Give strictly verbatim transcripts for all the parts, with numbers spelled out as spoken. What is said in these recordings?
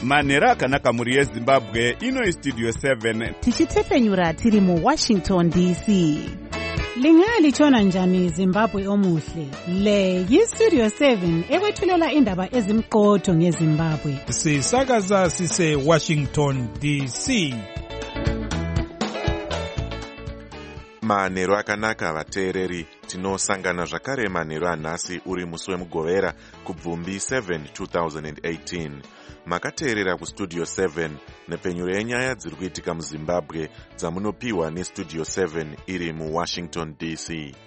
manhero akanaka mhuri yezimbabwe. Ino istudio seven tichitefenyura tiri muwashington D C. Lingalitshona njani Zimbabwe omuhle? Le yistudio seven ekwethulela indaba ezimqotho ngeZimbabwe. Sisakaza sise Washington D C. Manhero akanaka vateereri, tinosangana zvakare manhero anhasi uri musi wemugovera kubvumbi seven twenty eighteen. Makateerera kustudio seven nepfenyuro yenyaya dziri kuitika muZimbabwe dzamunopiwa nestudio seven iri muWashington D C.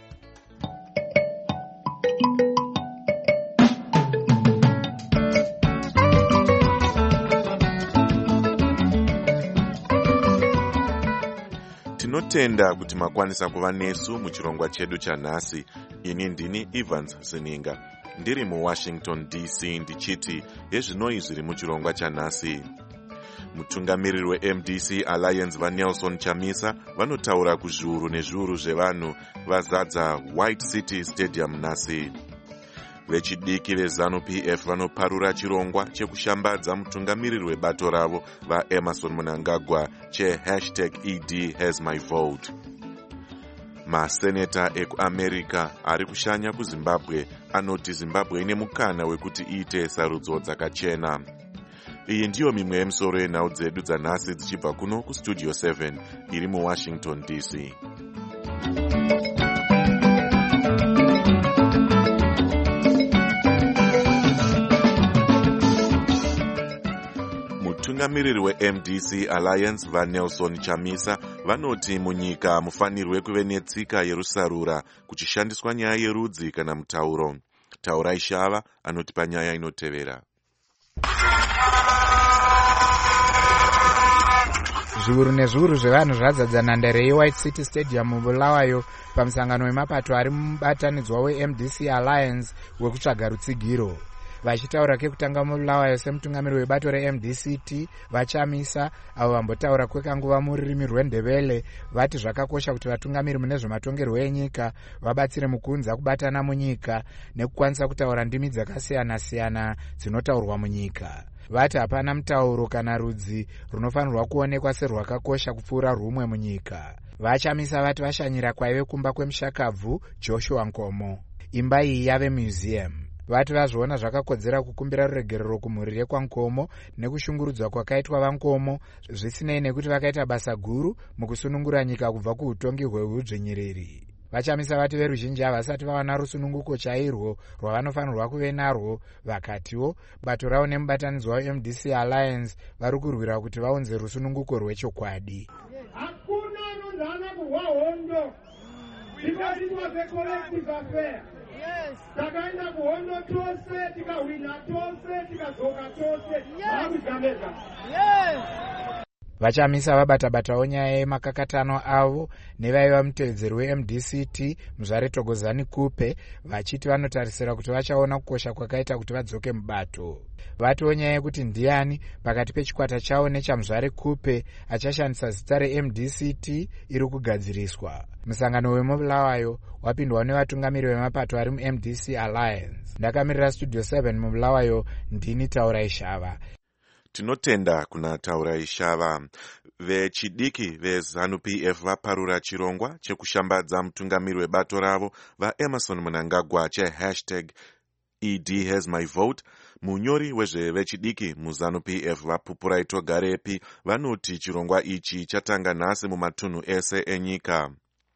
Tinotenda kuti makwanisa kuva nesu muchirongwa chedu chanhasi. Ini ndini Evans Sininga, ndiri muWashington D C ndichiti yezvinoi zviri muchirongwa chanhasi. Mutungamiriri weM D C Alliance vaNelson Chamisa vanotaura kuzviuru nezviuru zvevanhu vazadza White City Stadium nhasi. Vechidiki veZANU-P F vanoparura chirongwa chekushambadza mutungamiriri webato ravo vaEmerson Mnangagwa che hashtag E D has my vote. Maseneta ekuAmerica ari kushanya kuZimbabwe anoti Zimbabwe ine mukana wekuti iite sarudzo dzakachena. Iyi ndiyo mimwe yemisoro yenhau dzedu dzanhasi dzichibva kuno kustudio seven iri muWashington D C. Mutungamiriri weM D C Alliance vaNelson Chamisa vanoti munyika mufanirwe kuve netsika yerusarura kuchishandiswa nyaya yerudzi kana mutauro. Taurai Shava anoti panyaya inotevera. Zviuru nezviuru zvevanhu zvadzadza nhandare yeWhite City Stadium muBulawayo pamusangano wemapato ari mubatanidzwa weM D C Alliance wekutsvaga rutsigiro. Vachitaura kekutanga muBulawayo semutungamiriri webato reM D C T vaChamisa avo vambotaura kwekanguva mururimi rweNdebele vati zvakakosha kuti vatungamiri mune zvematongerwo enyika vabatsire mukuunza kubatana munyika nekukwanisa kutaura ndimi dzakasiyana-siyana dzinotaurwa munyika. Vati hapana mutauro kana rudzi runofanirwa kuonekwa serwakakosha kupfuura rumwe munyika. VaChamisa vati vashanyira kwaive kumba kwemushakabvu Joshua Nkomo. Imba iyi yave museum. Vati vazviona zvakakodzera kukumbira ruregerero kumhuri yekwaNkomo nekushungurudzwa kwakaitwa vaNkomo zvisinei nekuti vakaita basa guru mukusunungura nyika kubva kuutongi hweudzvinyiriri. VaChamisa vati veruzhinji havasati vawana rusununguko chairwo rwavanofanirwa kuve narwo, vakatiwo bato ravo nemubatanidzwa weM D C Alliance vari kurwira kuti vaunze rusununguko rwechokwadi. Hakuna anondana kuhwa hondo. Tikadinwa secollective affair. Yes. Takaenda kuhondo tose, tikawina tose, tikazoka tose. Yes. Yes. VaChamisa vabata-batawo nyaya yemakakatano avo nevaiva mutevedzeri weM D C T Muzvare Thokozani Kupe vachiti vanotarisira kuti vachaona kukosha kwakaita kuti vadzoke mubato. Vatiwo nyaya yekuti ndiani pakati pechikwata chavo nechaMuzvare Kupe achashandisa zita reM D C T iri kugadziriswa. Musangano wemuBulawayo wapindwa nevatungamiri vemapato ari muM D C Alliance. Ndakamirira studio seven muBulawayo, ndini Taurai Shava. Tinotenda kuna Taurai Shava. Vechidiki veZANU-P F vaparura chirongwa chekushambadza mutungamiri webato ravo vaEmerson Mnangagwa che hashtag E D has my vote. Munyori wezvevechidiki muZANU-P F vaPupurai Togarepi vanoti chirongwa ichi chatanga nhasi mumatunhu ese enyika.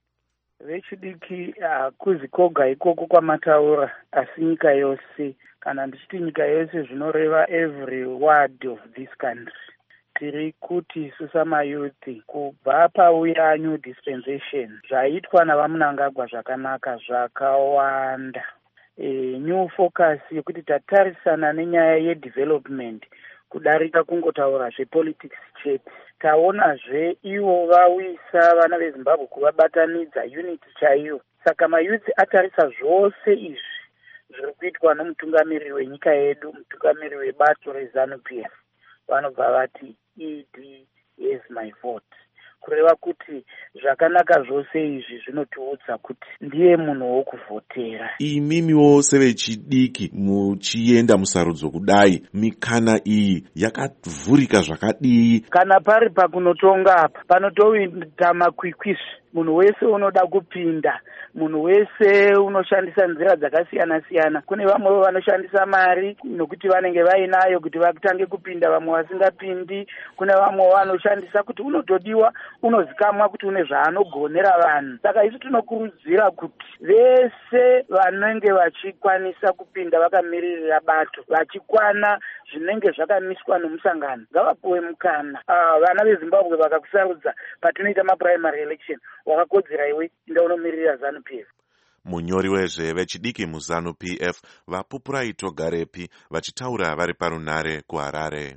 Vechidiki hakuzi koga ikoko kwamataura asi nyika yose. Kana ndichiti nyika yose zvinoreva every word of this country. Tiri kuti susama youth kubva pauya new dispensation zvaitwa navaMnangagwa zvakanaka zvakawanda. E, new focus yekuti tatarisana nenyaya yedevelopment kudarika kungotaura zvepolitics chete. Taonazve ivo vawisa vana veZimbabwe kuvabatanidza unity chaiyo. Saka mayouth atarisa zvose izvi zviri kuitwa nomutungamiriri wenyika yedu, mutungamiriri webato reZANU-P F, vanobva vati E D is my vote. kureva kuti zvakanaka zvose izvi zvinotiudza kuti ndiye munhu wokuvhotera. Imimiwo sevechidiki muchienda musarudzo kudai, mikana iyi yakavhurika zvakadii? Kana pari pakunotonga apa panotoita makwikwizvi, munhu wese unoda kupinda, munhu wese unoshandisa nzira dzakasiyana-siyana. Kune vamwe vanoshandisa mari nokuti vanenge vainayo kuti vatange kupinda, vamwe vasingapindi. Kune vamwe vanoshandisa kuti unotodiwa, unozikamwa kuti une zvaanogonera vanhu. Saka isu tinokurudzira kuti vese vanenge vachikwanisa kupinda vakamiririra bato, vachikwana zvinenge zvakamiswa nomusangano, ngavapuwe mukana. Uh, vana veZimbabwe vakakusarudza patinoita maprimary election, wakakodzera iwe inda unomiririra ZANU P F. Munyori wezve vechidiki muZANU P F vaPupurai Togarepi vachitaura vari parunare kuHarare.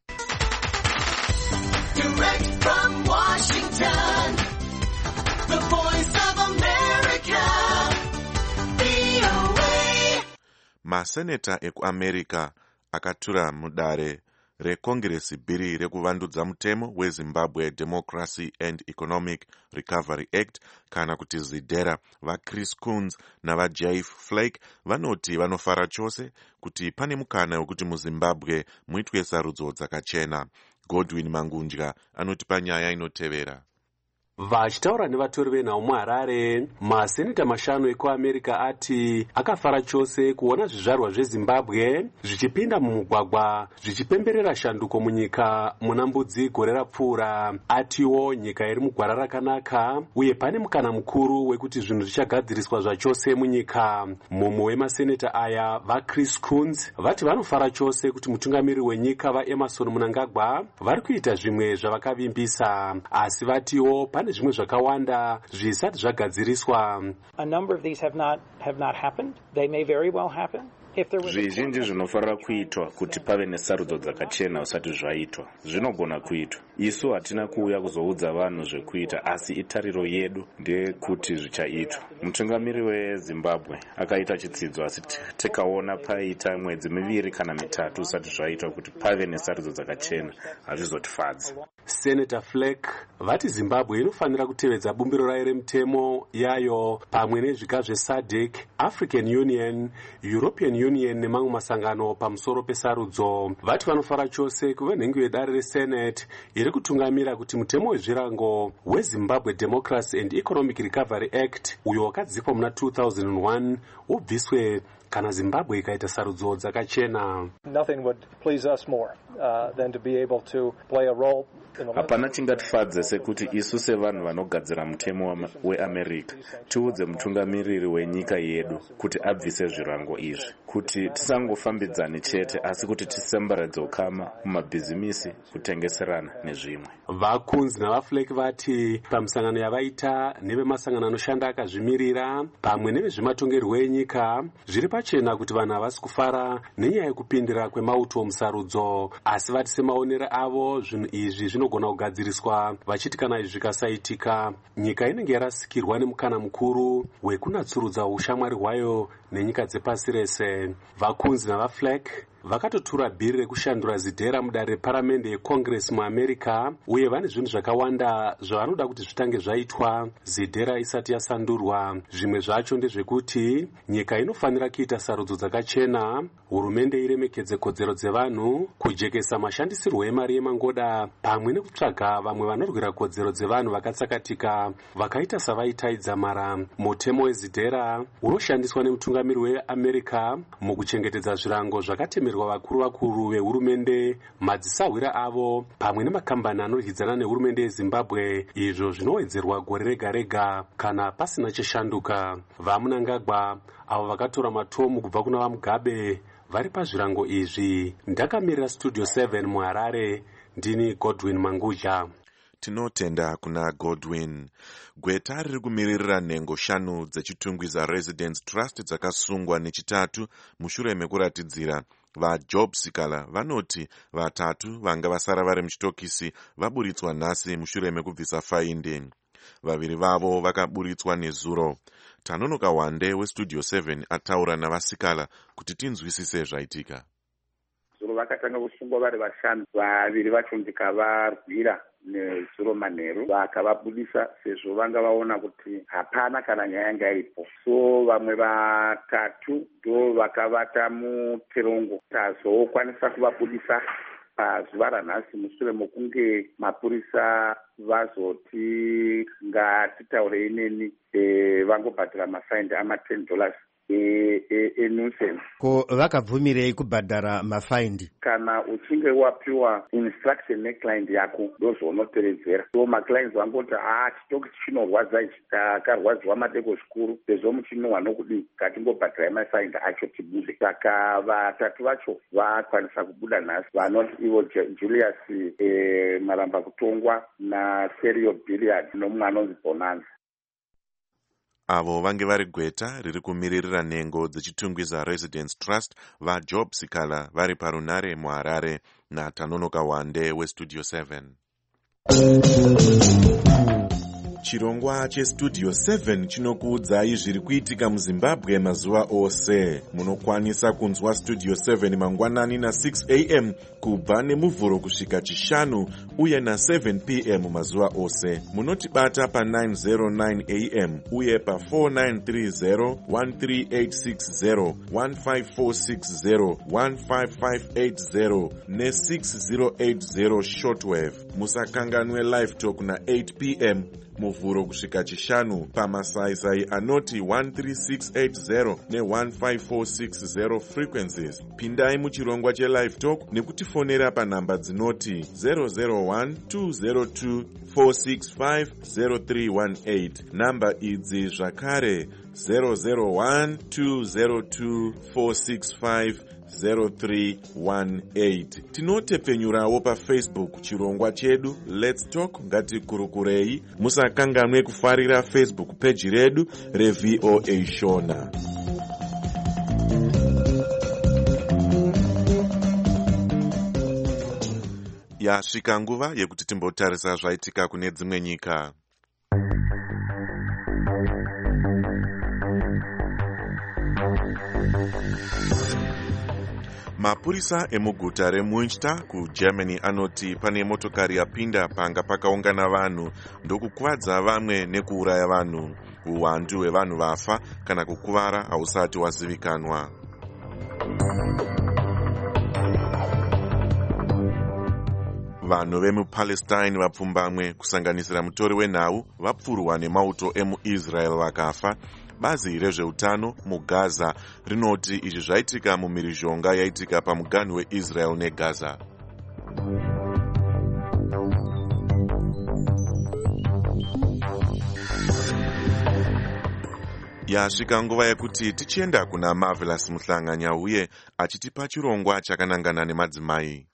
Direct from Washington, the voice of America, V O A. Maseneta ekuAmerica akatura mudare rekongresi bhiri rekuvandudza mutemo weZimbabwe Democracy and Economic Recovery Act kana kuti ZIDERA. VaChris Coons navaJeff Flake vanoti vanofara chose kuti pane mukana wekuti muZimbabwe muitwe sarudzo dzakachena. Godwin Mangunja anotipa nyaya inotevera. Vachitaura nevatori venhau muHarare, maseneta mashanu ekuAmerica ati akafara chose kuona zvizvarwa zveZimbabwe zvichipinda mumugwagwa zvichipemberera shanduko munyika muna mbudzi gore rapfuura. Atiwo nyika iri mugwara rakanaka uye pane mukana mukuru wekuti zvinhu zvichagadziriswa zvachose munyika. Mumwe wemaseneta aya, vaChris Coons, vati vanofara chose kuti mutungamiri wenyika vaEmerson Mnangagwa vari kuita zvimwe zvavakavimbisa, asi vatiwo pane zvimwe zvakawanda zvisati zvagadziriswa. A number of these have not have not happened. They may very well happen. Zvizhinji zvinofanira kuitwa kuti pave nesarudzo dzakachena usati zvaitwa. Zvinogona kuitwa. Isu hatina kuuya kuzoudza vanhu zvekuita, asi itariro yedu ndeyekuti zvichaitwa. Mutungamiri weZimbabwe akaita chitsidzo, asi tikaona paita mwedzi miviri kana mitatu usati zvaitwa kuti pave nesarudzo dzakachena, hazvizotifadzi. Senator Flake vati Zimbabwe inofanira kutevedza bumbiro rayo remutemo yayo pamwe nezvika zveSADC, African Union, European Union nemamwe masangano pamusoro pesarudzo. Vati vanofara chose kuve nhengo yedare reSenate iri kutungamira kuti mutemo wezvirango weZimbabwe Democracy and Economic Recovery Act uyo wakadzikwa muna two thousand one ubviswe kana Zimbabwe ikaita sarudzo dzakachena. Nothing would please us more uh, than to be able to play a role. Hapana chingatifadze sekuti isu sevanhu vanogadzira mutemo weAmerica tiudze mutungamiriri wenyika yedu kuti abvise zvirango izvi, kuti tisangofambidzani chete asi kuti tisemberedze ukama mumabhizimisi, kutengeserana nezvimwe. VaCoons navaFlake vati pamusangano yavaita nevemasangano anoshanda akazvimirira pamwe nevezvematongerwo enyika zviri pachena kuti vanhu havasi kufara nenyaya yekupindira kwemauto musarudzo, asi vati semaonero avo zvinhu izvi zvinogona kugadziriswa, vachiti kana izvi zvikasaitika nyika inenge yarasikirwa nemukana mukuru wekunatsurudza ushamwari hwayo nenyika dzepasi rese. VaCoons navaFlake vakatotura bhiri rekushandura ZIDERA mudare reparamende yeCongress muAmerica uye vane zvinhu zvakawanda zvavanoda kuti zvitange zvaitwa ZIDERA isati yasandurwa. Zvimwe zvacho ndezvekuti nyika inofanira kuita sarudzo dzakachena, hurumende iremekedze kodzero dzevanhu, kujekesa mashandisirwo emari yemangoda pamwe nekutsvaga vamwe vanorwira kodzero dzevanhu vakatsakatika vakaita savaitaidza mara. Mutemo weZIDERA unoshandiswa nemutungamiri weAmerica mukuchengetedza zvirango zvakatemerwa vakuru vakuru vehurumende, madzisahwira avo pamwe nemakambani anoryidzana nehurumende yeZimbabwe, izvo zvinowedzerwa gore rega rega kana pasina chashanduka. VaMnangagwa avo vakatora matomu kubva kuna vaMugabe vari pazvirango izvi. Ndakamirira Studio seven muHarare, ndini Godwin Manguja. Tinotenda kuna Godwin. Gweta riri kumiririra nhengo shanu dzechitungwi zaResidence Trust dzakasungwa nechitatu mushure mekuratidzira. VaJob Sikala vanoti vatatu vanga vasara vari muchitokisi vaburitswa nhasi mushure mekubvisa fainde. Vaviri vavo vakaburitswa nezuro. Tanonoka Wande weStudio seven ataura navaSikala kuti tinzwisise zvaitika. Zuro vakatanga kusungwa vari vashanu, vaviri vacho ndikavarwira nezuro manheru vakavabudisa sezvo vanga vaona kuti hapana kana nyaya yanga iripo. So vamwe vatatu ndo vakavata muterongo. Tazokwanisa kuvabudisa pazuva ranhasi mushure mokunge mapurisa vazoti ngatitaurei neni vangobhadhara mafaini ama ten dollars enuisance. Ko vakabvumirei kubhadhara mafaindi? Kana uchinge wapiwa instruction neclient yako ndozvaunoteredzera. So maclients vangoti ah chitoki chinorwadza ichi takarwadziwa madeko zvikuru sezvo muchinowa nokudii ngatimbobhadharai mafaindi acho tibude. Saka vatatu vacho vakwanisa kubuda nhasi, vanoti ivo Julius eh, Maramba Kutongwa naSerio Billiard nomumwe anonzi Bonanza. Avo vange vari gweta riri kumiririra nhengo dzechitungwiza Residence Trust vaJob Sikala vari parunare muHarare naTanonoka Wande weStudio seven. Chirongwa cheStudio seven chinokuudzai zviri kuitika muZimbabwe mazuva ose. Munokwanisa kunzwa Studio seven mangwanani na six a m kubva nemuvhuro kusvika chishanu uye na seven p m mazuva ose. Munotibata pa nine oh nine a m uye pa four nine three zero, one three eight six zero, one five four six zero, one five five eight zero ne six zero eight zero shortwave. Musakanganwe live talk na eight p m muvhuro kusvika chishanu pamasaisai anoti one three six eight zero ne one five four six zero frequencies. Pindai muchirongwa chelive talk nekutifonera panhamba dzinoti zero zero one two zero two four six five zero three one eight. Namba idzi zvakare zero zero one two zero two four six five zero three one eight. Tinotepfenyurawo paFacebook chirongwa chedu Let's Talk ngatikurukurei. Musakanganwe kufarira Facebook page redu reV O A Shona. Yasvika nguva yekuti timbotarisa zvaitika kune dzimwe nyika. Mapurisa emuguta reMünster kuGermany anoti pane motokari yapinda panga pakaungana vanhu ndokukuvadza vamwe nekuuraya vanhu. Uwandu hwevanhu vafa kana kukuvara hausati wazivikanwa. Vanhu vemuPalestine vapfumbamwe kusanganisira mutori wenhau vapfurwa nemauto emuIsrael vakafa. Bazi rezveutano muGaza rinoti izvi zvaitika mumhirizhonga yaitika pamuganhu weIsrael neGaza. Yasvika nguva yekuti tichienda kuna Marvelous Muhlanganya uye achitipa chirongwa chakanangana nemadzimai.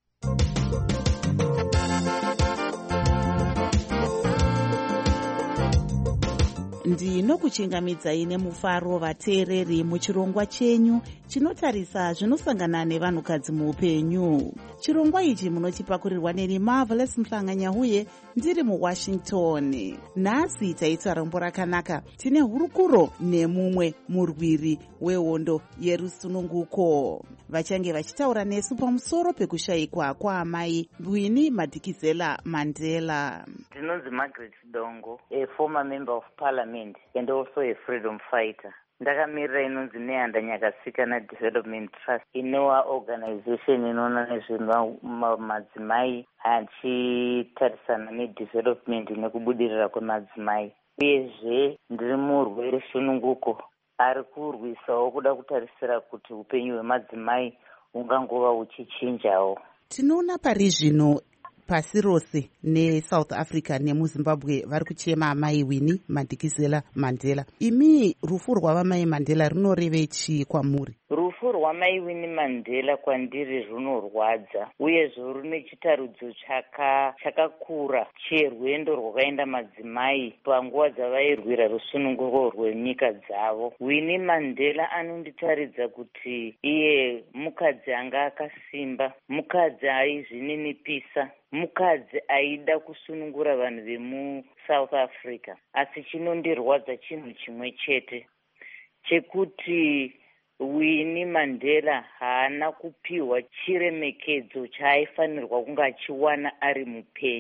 Ndinokuchingamidzai nemufaro vateereri muchirongwa chenyu chinotarisa zvinosangana nevanhukadzi muupenyu. Chirongwa ichi munochipakurirwa neni Marvelous Muhlanganya uye ndiri muWashington. Nhasi taita rombo rakanaka. Tine hurukuro nemumwe murwiri wehondo yerusununguko. Vachange vachitaura nesu pamusoro pekushayikwa kwaamai Winnie Madikizela Mandela. Ndinonzi Margaret Dongo, a former member of parliament and also a freedom fighter. Ndakamirira inonzi Neanda Nyakasikana Development Trust, inowa organization inoona nezvemadzimai achitarisana nedevelopment nekubudirira kwemadzimai. Uyezve ndiri murwere sununguko ari kurwisawo kuda kutarisira kuti upenyu hwemadzimai ungangova uchichinjawo. Tinoona pari zvino pasi rose neSouth Africa nemuZimbabwe vari kuchema amai Winnie Madikizela Mandela. Imi rufu rwavamai Mandela runoreve chii kwamuri? Rufu rwamai Winnie Mandela kwandiri runorwadza uyezve rune chitarudzo chaka chakakura cherwendo rwakaenda madzimai panguva dzavairwira rusununguko rwenyika dzavo. Winnie Mandela anonditaridza kuti iye mukadzi anga akasimba, mukadzi aizvininipisa, mukadzi aida kusunungura vanhu vemuSouth Africa. Asi chinondirwadza chinhu chimwe chete chekuti Winnie Mandela haana kupiwa chiremekedzo chaaifanirwa kunge achiwana ari mupenyu.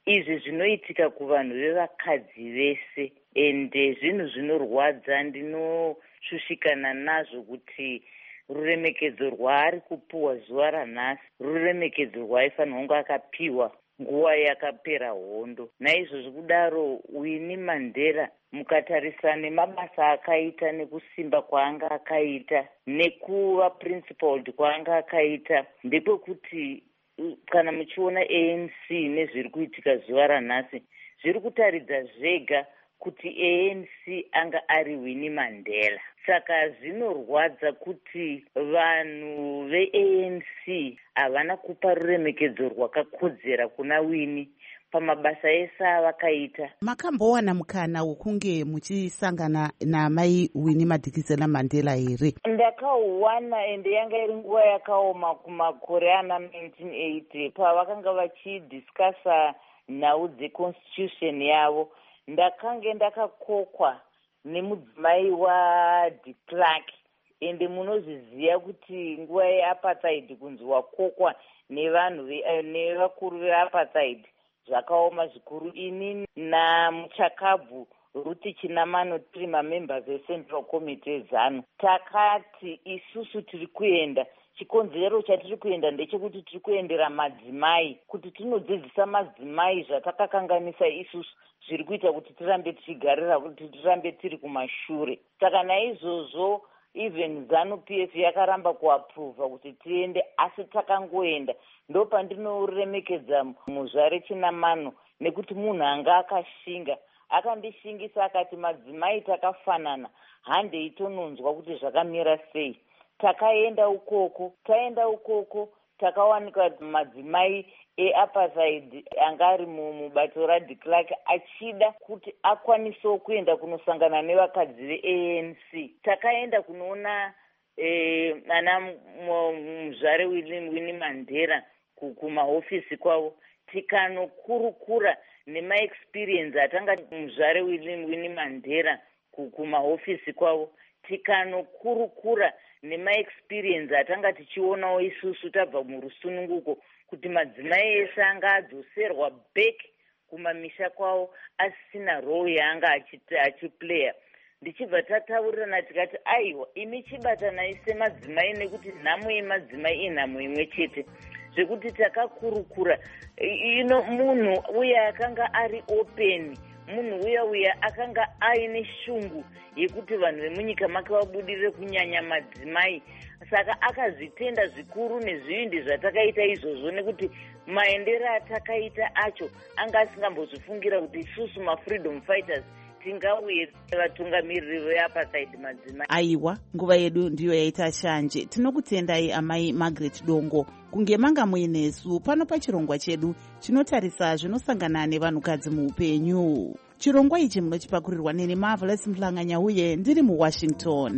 izvi zvinoitika kuvanhu vevakadzi vese ende zvinhu zvinorwadza. Ndinoshushikana nazvo kuti ruremekedzo rwaari kupiwa zuva ranhasi ruremekedzo rwaifanira kunge akapiwa nguva yakapera hondo. Naizvozvo kudaro Winnie Mandela mukatarisa nemabasa akaita nekusimba kwaanga akaita nekuva principled kwaanga akaita ndekwekuti kana muchiona A N C nezviri kuitika zuva ranhasi zviri kutaridza zvega kuti A N C anga ari Winnie Mandela. Saka zvinorwadza kuti vanhu ve-A N C havana kupa ruremekedzo rwakakodzera kuna Winnie pamabasa ese avakaita. Makambowana mukana wokunge muchisangana namai Winnie Madikizela Mandela here? Ndakauwana ende yanga iri nguva yakaoma kumakore ana nineteen eighty pavakanga vachidiscasa nhau dzeconstitution yavo. Ndakange ndakakokwa nemudzimai waDe Klerk ende munozviziva kuti nguva yeapartheid kunzi wakokwa nevanhu nevakuru veapartheid zvakaoma zvikuru. Ini naMuchakabvu Ruti Chinamano tiri mamembers eCentral Committee ezanu takati isusu tiri kuenda, chikonzero chatiri kuenda ndechekuti tiri kuendera madzimai, kuti tinodzidzisa madzimai zvatakakanganisa isusu zviri kuita kuti tirambe tichigarira kuti tirambe tiri kumashure. Saka naizvozvo even ZANU P F yakaramba kuapprova kuti tiende, asi takangoenda. Ndo pandinoremekedza muzvare Chinamano nekuti munhu anga akashinga akandishingisa akati madzimai takafanana, hande itononzwa kuti zvakamira sei. Takaenda ukoko, taenda ukoko takawanika madzimai eapartheid anga ari mubato raDe Klerk achida kuti akwanisewo kuenda kunosangana nevakadzi ve-A N C. Takaenda kunoona eh, ana muzvare Winnie Mandela kumahofisi kwavo, tikanokurukura nemaexperience atanga muzvare Winnie Mandela kumahofisi kwavo, tikanokurukura nemaexperience atanga tichionawo isusu tabva murusununguko kuti madzimai ese anga adzoserwa back kumamisha kwavo asina role yaanga achiplaya. Ndichibva tataurirana tikati aiwa, imi chibatanai semadzimai nekuti nhamo yemadzimai inhamo imwe chete, zvekuti takakurukura ino munhu uya akanga ari open, munhu uya uya akanga aine shungu yekuti vanhu vemunyika make vabudirire kunyanya madzimai. Saka akazvitenda zvikuru nezvivindi zvatakaita izvozvo, nekuti maendero atakaita acho anga asingambozvifungira kuti isusu mafreedom fighters tingauye vatungamiriri veapartheid madzimai. Aiwa, nguva yedu ndiyo yaita shanje. Tinokutendai amai Margaret Dongo kunge manga muinesu pano pachirongwa chedu chinotarisa zvinosangana nevanhukadzi muupenyu. Chirongwa ichi munochipakurirwa neni Marvelous Mhlanganya uye ndiri muWashington.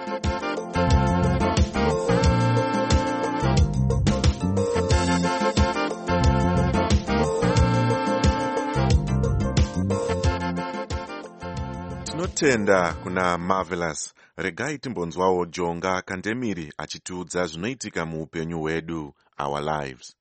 Tinotenda kuna Marvelous. Regai timbonzwawo Jonga Kandemiri achitiudza zvinoitika muupenyu hwedu, our lives.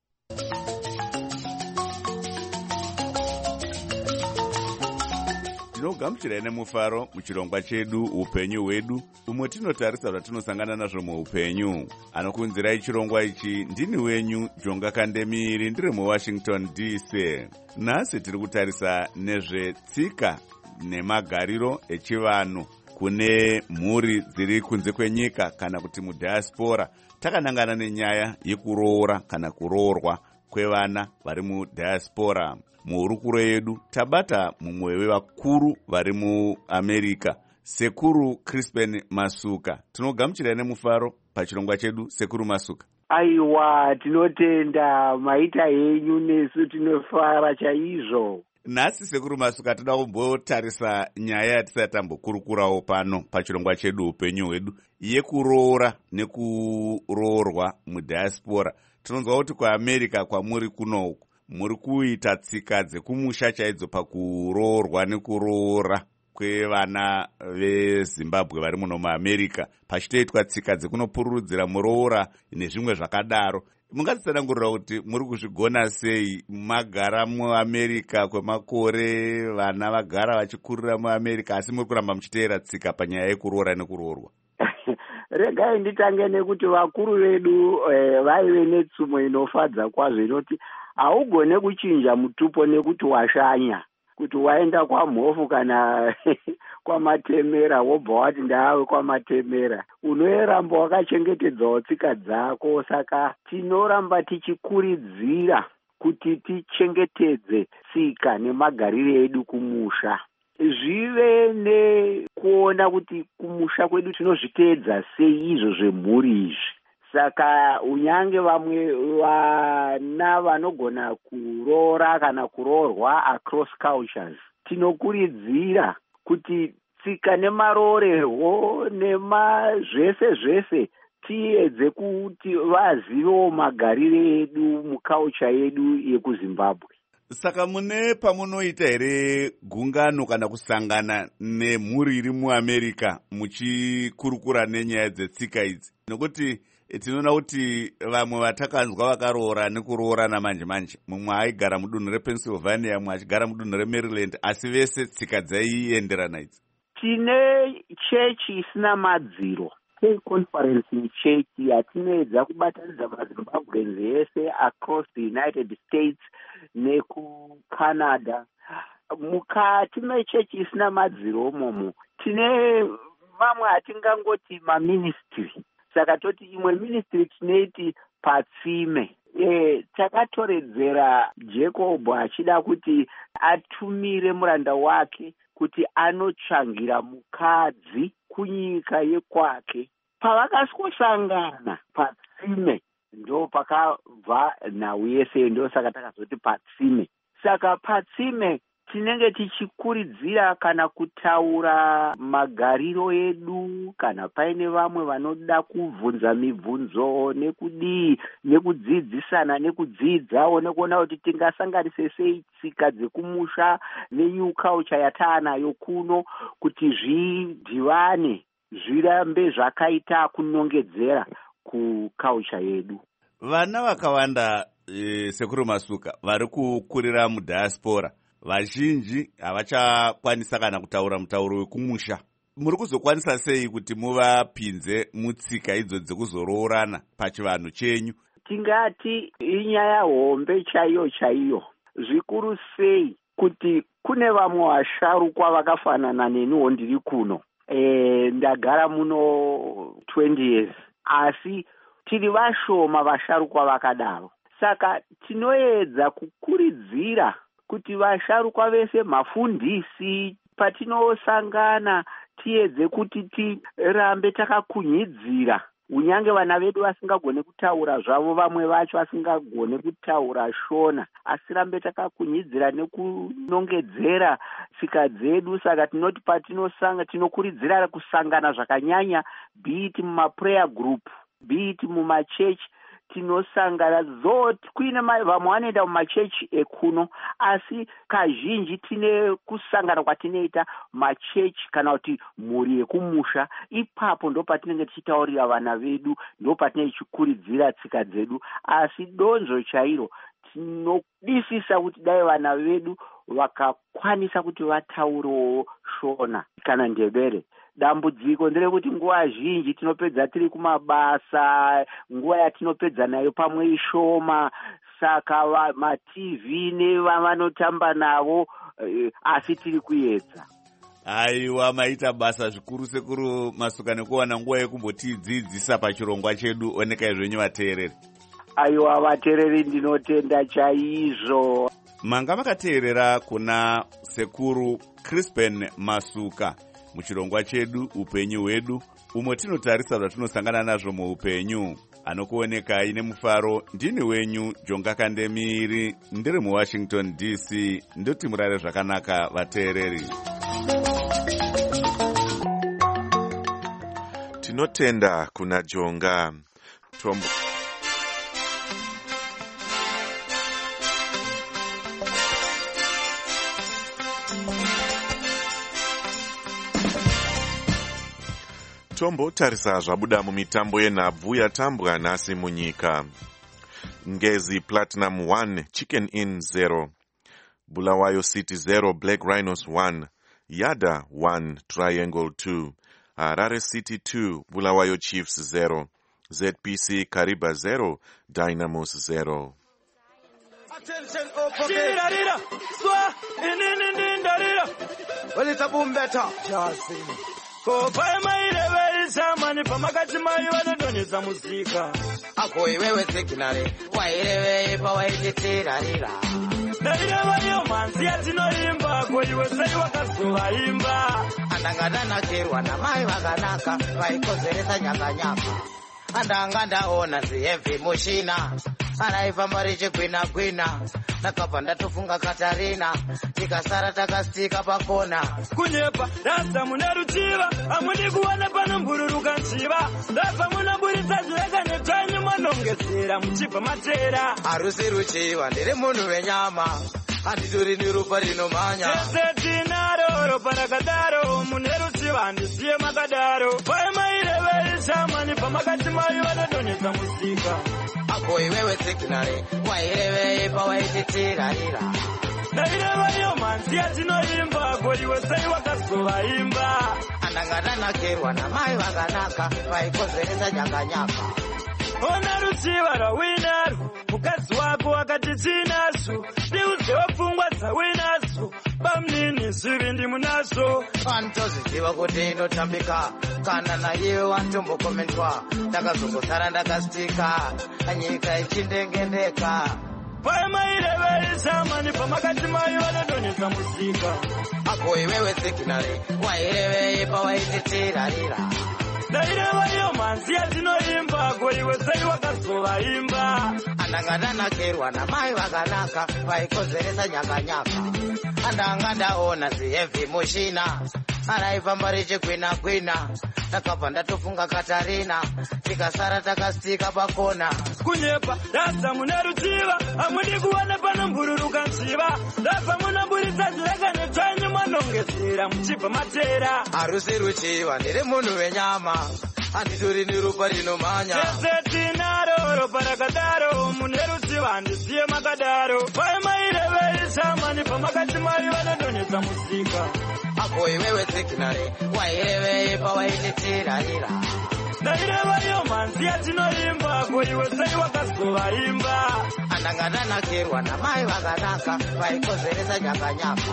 Tinogamuchirai nemufaro muchirongwa chedu upenyu hwedu, umwe tinotarisa zvatinosangana nazvo muupenyu. Anokunzirai chirongwa ichi ndini wenyu Jonga Kandemiri, ndiri muWashington D C. Nhasi tiri kutarisa nezvetsika nemagariro echivanhu kune mhuri dziri kunze kwenyika kana kuti mudiaspora. Takanangana nenyaya yekuroora kana kuroorwa kwevana vari mudiaspora. Muhurukuro yedu tabata mumwe wevakuru vari muAmerica, Sekuru Crispin Masuka. Tinogamuchirai nemufaro pachirongwa chedu, Sekuru Masuka. Aiwa, tinotenda, maita henyu nesu tinofara chaizvo. Nhasi Sekuru Masuka toda kumbotarisa nyaya yatisati tambokurukurawo pano pachirongwa chedu upenyu hwedu, yekuroora nekuroorwa mudiaspora. Tinonzwa kuti kuAmerica kwamuri kunoku muri kuita tsika dzekumusha chaidzo pakuroorwa nekuroora kwevana vezimbabwe vari muno muamerica pachitoitwa tsika dzekunopururudzira muroora nezvimwe zvakadaro. Mungatitsanangurira kuti muri kuzvigona sei? Magara muamerica kwemakore, vana vagara vachikurira muamerica, asi muri kuramba muchiteera tsika panyaya yekuroora nekuroorwa. Regai nditange nekuti vakuru vedu eh, vaive netsumo inofadza kwazvo inoti haugone kuchinja mutupo nekuti washanya. Kuti waenda kwamhofu kana kwamatemera wobva wati ndave kwamatemera, unoeramba wakachengetedzawo tsika dzako. Saka tinoramba tichikuridzira kuti tichengetedze tsika nemagariro edu kumusha, zvive nekuona kuti kumusha kwedu tinozviteedza sei izvo zvemhuri izvi. Saka unyange vamwe vana vanogona kuroora kana kuroorwa across cultures, tinokuridzira kuti tsika nemaroorerwo nema zvese zvese tiedze kuti vazivewo magariro edu muculture yedu yekuzimbabwe. Saka mune pamunoita here gungano kana kusangana nemhuri iri muamerica muchikurukura nenyaya dzetsika idzi? Nokuti tinoona kuti vamwe vatakanzwa vakaroora nekuroorana manje manje, mumwe aigara mudunhu rePennsylvania, mumwe achigara mudunhu reMaryland, asi vese tsika dzaienderana idzi. Tine chechi isina madziro, Conference Church, yatinoedza kubatanidza maZimbabweans ese across the United States nekuCanada. Mukati mechechi isina madziro momo tine vamwe atingangoti maministry. Saka toti imwe ministry tinoiti patsime. E, takatoredzera Jacob achida kuti atumire muranda wake kuti anotsvangira mukadzi kunyika yekwake. Pavakasangana patsime ndo pakabva nhau yese, ndo saka takazoti patsime. Saka patsime tinenge tichikuridzira kana kutaura magariro edu, kana paine vamwe vanoda kubvunza mibvunzo nekudii, nekudzidzisana nekudzidzawo nekuona kuti tingasanganise sei tsika dzekumusha nenew culture yataanayo kuno kuti zvidhivane zvirambe zvakaita kunongedzera kuculture yedu. Vana vakawanda e, Sekuru Masuka vari kukurira mudiaspora, vazhinji havachakwanisa kana kutaura mutauro wekumusha. Muri kuzokwanisa sei kuti muvapinze mutsika idzo dzekuzoroorana pachivanhu chenyu? Tingati inyaya hombe chaiyo chaiyo. Zvikuru sei kuti kune vamwe vasharukwa vakafanana neniwo ndiri kuno. E, ndagara muno twenty years. Asi tiri vashoma vasharukwa vakadaro. Saka tinoedza kukuridzira kuti vasharukwa vese, mafundisi, patinosangana tiedze kuti tirambe takakunyidzira. Unyange vana vedu vasingagone kutaura zvavo, vamwe vacho vasingagone kutaura shona, asi rambe takakunyidzira nekunongedzera tsika dzedu. Saka tinoti patinosanga tinokuridzira kusangana zvakanyanya, be it mumaprayer group, be it mumachechi. Tinosangana zoti kuine vamwe vanoenda mumachechi ekuno, asi kazhinji tine kusangana kwatinoita machechi kana kuti mhuri yekumusha. Ipapo ndo patinenge tichitaurira vana vedu, ndo patinenge tichikuridzira tsika dzedu. Asi donzvo chairo tinodisisa kuti dai vana vedu vakakwanisa kuti vataurewo shona kana ndebere. Dambudziko nderekuti nguva zhinji tinopedza tiri kumabasa, nguva yatinopedza nayo pamwe ishoma. Saka ma-T V nevavanotamba navo, eh, asi tiri kuedza. Aiwa, maita basa zvikuru Sekuru Masuka nekuwana nguva yekumbotidzidzisa pachirongwa chedu. Onekai zvenyu vateereri. Aiwa vateereri, ndinotenda chaizvo. Manga makateerera kuna Sekuru Crispin Masuka muchirongwa chedu upenyu hwedu, umwe tinotarisa zvatinosangana nazvo muupenyu. Anokuonekai nemufaro ndini wenyu Jonga Kandemiri, ndiri muWashington D C. Ndoti murare zvakanaka vateereri. Tinotenda kuna Jonga. Tombo Tombotarisa zvabuda mumitambo yenhabvu yatambwa nhasi munyika. Ngezi Platinum one, Chicken Inn zero. Bulawayo City zero, Black Rhinos one. Yada one, Triangle two. Harare City two, Bulawayo Chiefs zero. Z P C Kariba zero, Dynamos zero. Attention, oh, okay. Swa, in, in, in, in, darira. Well, it's a boom better. Just sing. Ko pai mai lewe samani pamakati mai wanadoneza muzika. Ako iwewe signale, wa ilewe pa wa ititira rira. Darira wayo manzi atinoimba, ako iwe sei wakasuwa imba. Andangadana kirwa na mai waganaka, vaikozereza nyaka nyaka. Andanganda ona zihevi mushina. Anaiva mariche kwina kwina. Nakapa ndatofunga Katarina. Tikasara takastika pakona. Kunyepa, rasta munaruchiva. Amuni kuwana pano mbururuka nchiva. Rafa munaburisa zveka netwanyi manongezera. Muchipa matera. Harusi ruchiva, ndiri munhu wenyama. Handitori nirupa rinomanya. Tese tinaro, ropa rakadaro. Muneruchiva, handisiye makadaro. Pai maireve ishamani pamakati mai vanadonesa musika. Ako iwewe signale, wa ilewe pa wa ititira rira. Darira yo manzi atinoimba, ako iwe sei wakasuwa imba. Andangadana kirwa na mai waganaka, vaikozereza nyaka nyaka. Ona ruchiva rawinaru, mukazi wako wakati chinasu. Ndiuze wapfungwa dzawinasu, pamnini zvivi ndimunaso. Antoziziva kuti inotambika, kana naiwe wantombokomentwa. Takazongosara ndakastika, nyika ichindengendeka. Pai maireve isamani pamakati mai vanadonesa musika. Ako iwewe signale, wa ilewe pa wa ititira rira. Darira yo manzi atinoimba, ako iwe sei wakasuwa imba. Andangadana kirwa na mai waganaka, vaikozereza nyaka nyaka. Andanganda ona zihevi mushina. Anaiva mariche kwina kwina. Nakapa ndatofunga Katarina. Tikasara takastika pakona. Kunyepa, rasta munaruchiva. Amudi kuwana pano mbururuka nchiva. Rafa munaburisa zveka netwanyi manongezera. Muchipa matera. Harusi ruchiva, ndiri munhu wenyama. Handitori nirupa rinomanya. Tese tinaro, ropa rakadaro. Muneruchiva, handisiye makadaro. Pai maireve ishamani pamakati mai vanadonesa musika. Ako iwewe signale, wa ilewe pa wa ititira rira. Darira yo manzi atinoimba, ako iwe sei wakasuwa imba. Andangadana kirwa na mai waganaka, vaikozereza nyaka nyaka.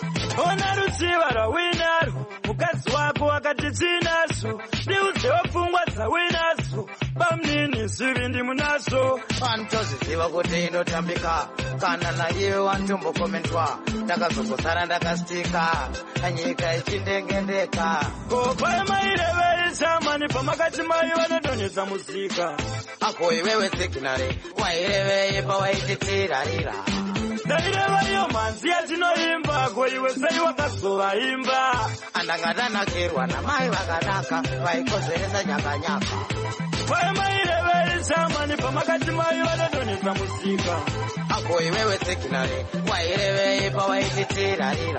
Ona ruchiva rawinaru, mukazi wako wakati chinasu. Ndiuze wapfungwa dzawinasu, pamnini zvivi ndimunaso. Antoziziva kuti inotambika, kana naiwe wantombokomentwa. Takazongosara ndakastika, nyika ichindengendeka. Ko pai maireve ishamani pamakati mai vanadonesa musika. Ako iwewe signale, wa ilewe pa wa ititira rira. Darira yo manzi atinoimba, ako iwe sei wakasuwa imba. Andangadana kirwa na mai waganaka, vaikozereza nyaka nyaka. Pai maireve ishamani pamakati mai vanadonesa musika. Ako iwewe signale, wa ilewe pa wa ititira rira.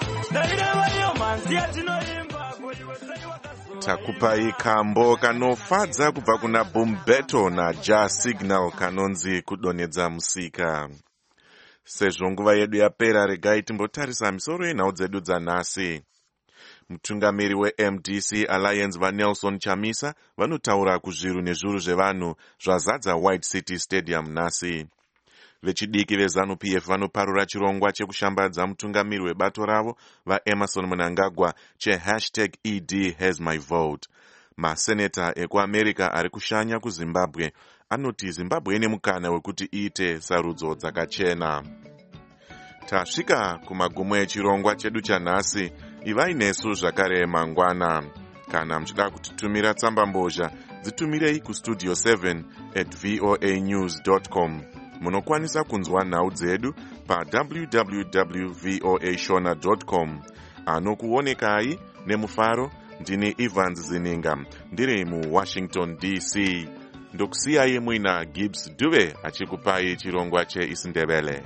Darira yo manzi atinoimba, ako iwe sei wakasuwa. Takupai kambo kanofadza kubva kuna Boombeto na Ja Signal kanonzi kudonedza musika. Sezvo nguva yedu yapera, regai timbotarisa misoro yenhau dzedu dzanhasi. Mutungamiri we-M D C Alliance vaNelson Chamisa vanotaura kuzviru nezviuru zvevanhu zvazadza White City Stadium nhasi. Vechidiki veZANU-P F vanoparura chirongwa chekushambadza mutungamiri webato ravo vaEmerson Mnangagwa chehashtag E D has my vote. Maseneta ekuAmerica ari kushanya kuZimbabwe anoti Zimbabwe ine mukana wekuti iite sarudzo dzakachena. Tasvika kumagumo echirongwa chedu chanhasi. Ivai nesu zvakare mangwana. Kana muchida kutitumira tsamba mbozha, dzitumirei kustudio seven at voa news dot com. Munokwanisa kunzwa nhau dzedu pa w w w dot voa shona dot com. Anokuonekai nemufaro ndini Evans Zininga, ndiri muWashington D C. Ndokusiyai muina Gibbs Dube achikupai chirongwa cheIsindebele.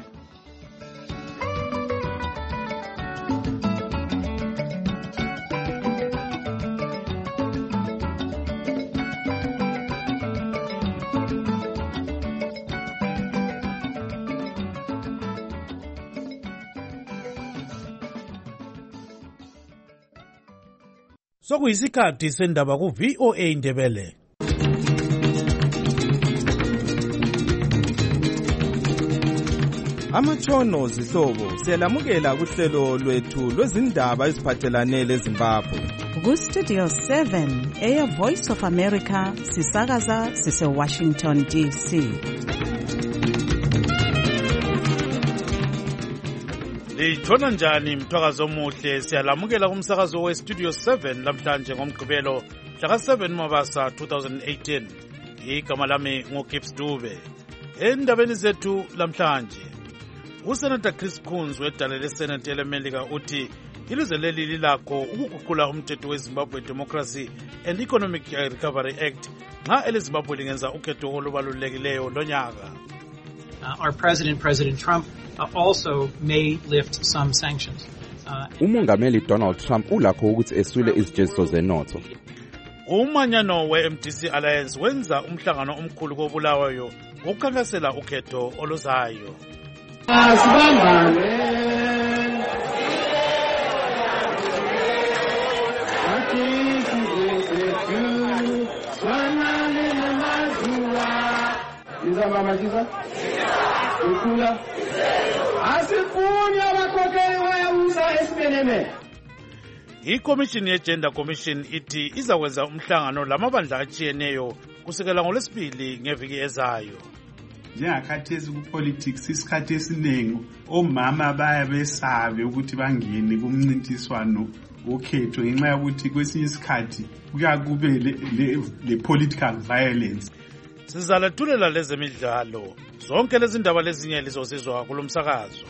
Sokuyisikhathi sendaba ku V O A Ndebele. Amatshono zihlobo siyalamukela kuhlelo lwethu lwezindaba eziphathelane leZimbabwe. Ku Studio seven eya Voice of America sisakaza sise Washington D C. Litshona njani mthwakazo omuhle, siyalamukela kumsakazo we Studio seven lamhlanje ngomgqibelo mhla seven Mabasa twenty eighteen. Igama lami nguGibbs Dube. Endabeni zethu lamhlanje, uSenator Chris Coons wedale leSenate elemelika uthi ilizwe leli lilakho ukuguqula umthetho weZimbabwe Democracy and Economic Recovery Act nxa eleZimbabwe lingenza ukhetho olubalulekileyo lonyaka. Uh, our president, President Trump, uh, also may lift some sanctions. Umongameli Donald Trump ulakho ukuthi esule izijeziso zenotho. Umanyano we-M D C Alliance wenza umhlangano omkhulu koBulawayo ukukhankasela ukhetho oluzayo. Asibambane Izabamajisa ukula asifuni abakhokheli wayabusa esibeneme. I-Commission ye-Gender Commission ithi izakwenza umhlangano lamabandla atshiyeneyo kusukela ngoLwesibili ngeviki ezayo. Njengakhathesi ku-politics isikhathi esiningi omama baya besabe ukuthi bangene kumncintiswano wokhetho ngenxa yokuthi kwesinye isikhathi kuyakube le-political violence. Sizalethulela lezemidlalo zonke lezi ndaba lezinye lizosizwa kulo msakazo.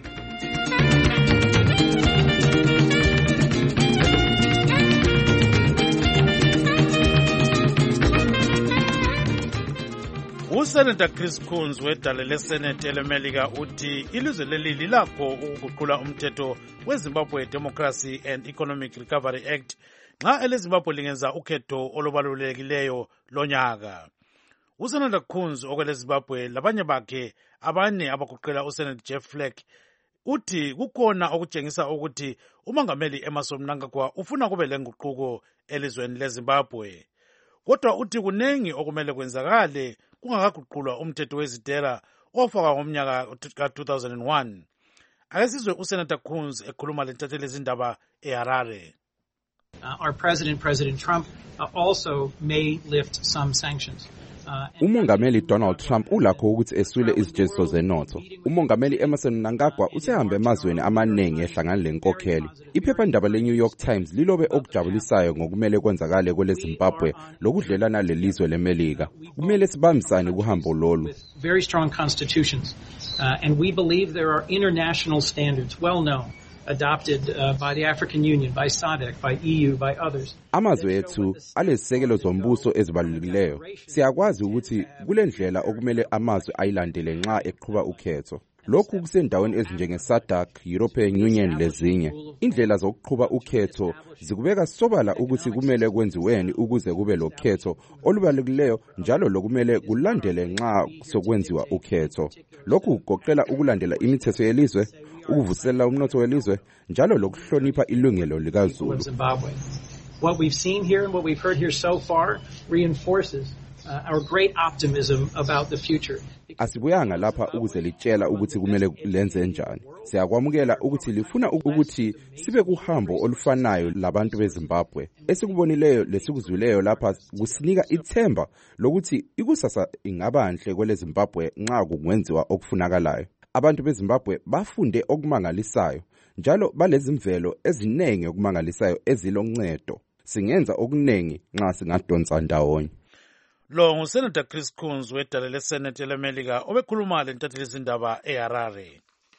uSenator Chris Coons wedale leSenate elemelika uthi ilizwe leli lilakho ukuguqula umthetho weZimbabwe Democracy and Economic Recovery Act nxa eleZimbabwe lingenza ukhetho olubalulekileyo lonyaka. uSenator Coons okweleZimbabwe labanye bakhe abane abaguqela uSenator Jeff Flake uthi kukhona okutshengisa ukuthi umongameli Emmerson Mnangagwa ufuna kube lenguquko elizweni leZimbabwe. Kodwa uthi kunengi okumele kwenzakale kungakaguqulwa umthetho wezitera ofakwa ngomnyaka ka two thousand one. Akesizwe uSenator Coons ekhuluma lentatheli izindaba eHarare. Uh, our president, President Trump, uh, also may lift some sanctions. Umongameli Donald Trump ulakho ukuthi esule izijeziso zenotho. Umongameli Emmerson Mnangagwa usehambe emazweni amaningi ehlangana lenkokheli. Iphephandaba le-New York Times lilobe okujabulisayo ngokumele kwenzakale kweleZimbabwe lokudlelana lelizwe leMelika. Kumele sibambisane kuhambo lolu. Very strong constitutions, uh, and we believe there are international standards well known, adopted uh, by the African Union, by SADC, by E U, by others. Amazwe ethu alezisekelo zombuso ezibalulekileyo. Siyakwazi ukuthi kulendlela okumele amazwe ayilandele nxa eqhuba ukhetho. Lokhu kusendaweni ezinjenge SADC, European Union lezinye. Indlela zokuqhuba ukhetho zikubeka sobala ukuthi kumele kwenziweni ukuze kube lokhetho olubalulekileyo njalo lokumele kulandele nxa sokwenziwa ukhetho. Lokhu kugoqela ukulandela imithetho yelizwe, ukuvuselela umnotho welizwe njalo lokuhlonipha ilungelo likaZulu. What we've seen here and what we've heard here so far reinforces uh, our great optimism about the future. Asibuyanga lapha ukuze litshela ukuthi kumele lenze njani. Siyakwamukela ukuthi lifuna ukuthi sibe kuhambo olufanayo labantu beZimbabwe. Esikubonileyo lesikuzwileyo lapha kusinika ithemba lokuthi ikusasa ingabanhle kweleZimbabwe nxa kungwenziwa okufunakalayo. Abantu beZimbabwe bafunde okumangalisayo njalo balezimvelo ezinenge okumangalisayo eziloncedo. Singenza okunengi nxa singadonsa ndawonye. Lo nguSenator Chris Coons wedale leSenate elemelika obekhuluma lentatheli izindaba eHarare.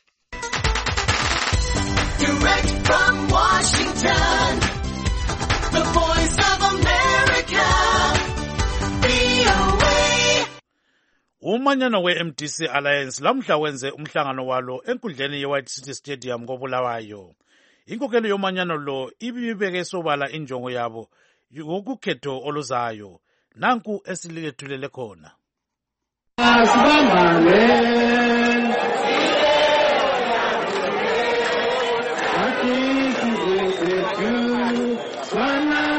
Direct from Washington, the Voice of America, V O A. Umanyano we-M D C Alliance lamhla wenze umhlangano walo enkundleni ye-White City Stadium koBulawayo. Inkokhelo yomanyano lo ibibeke sobala injongo yabo ngokukhetho oluzayo. Nanku esilethulele khona. Asibambane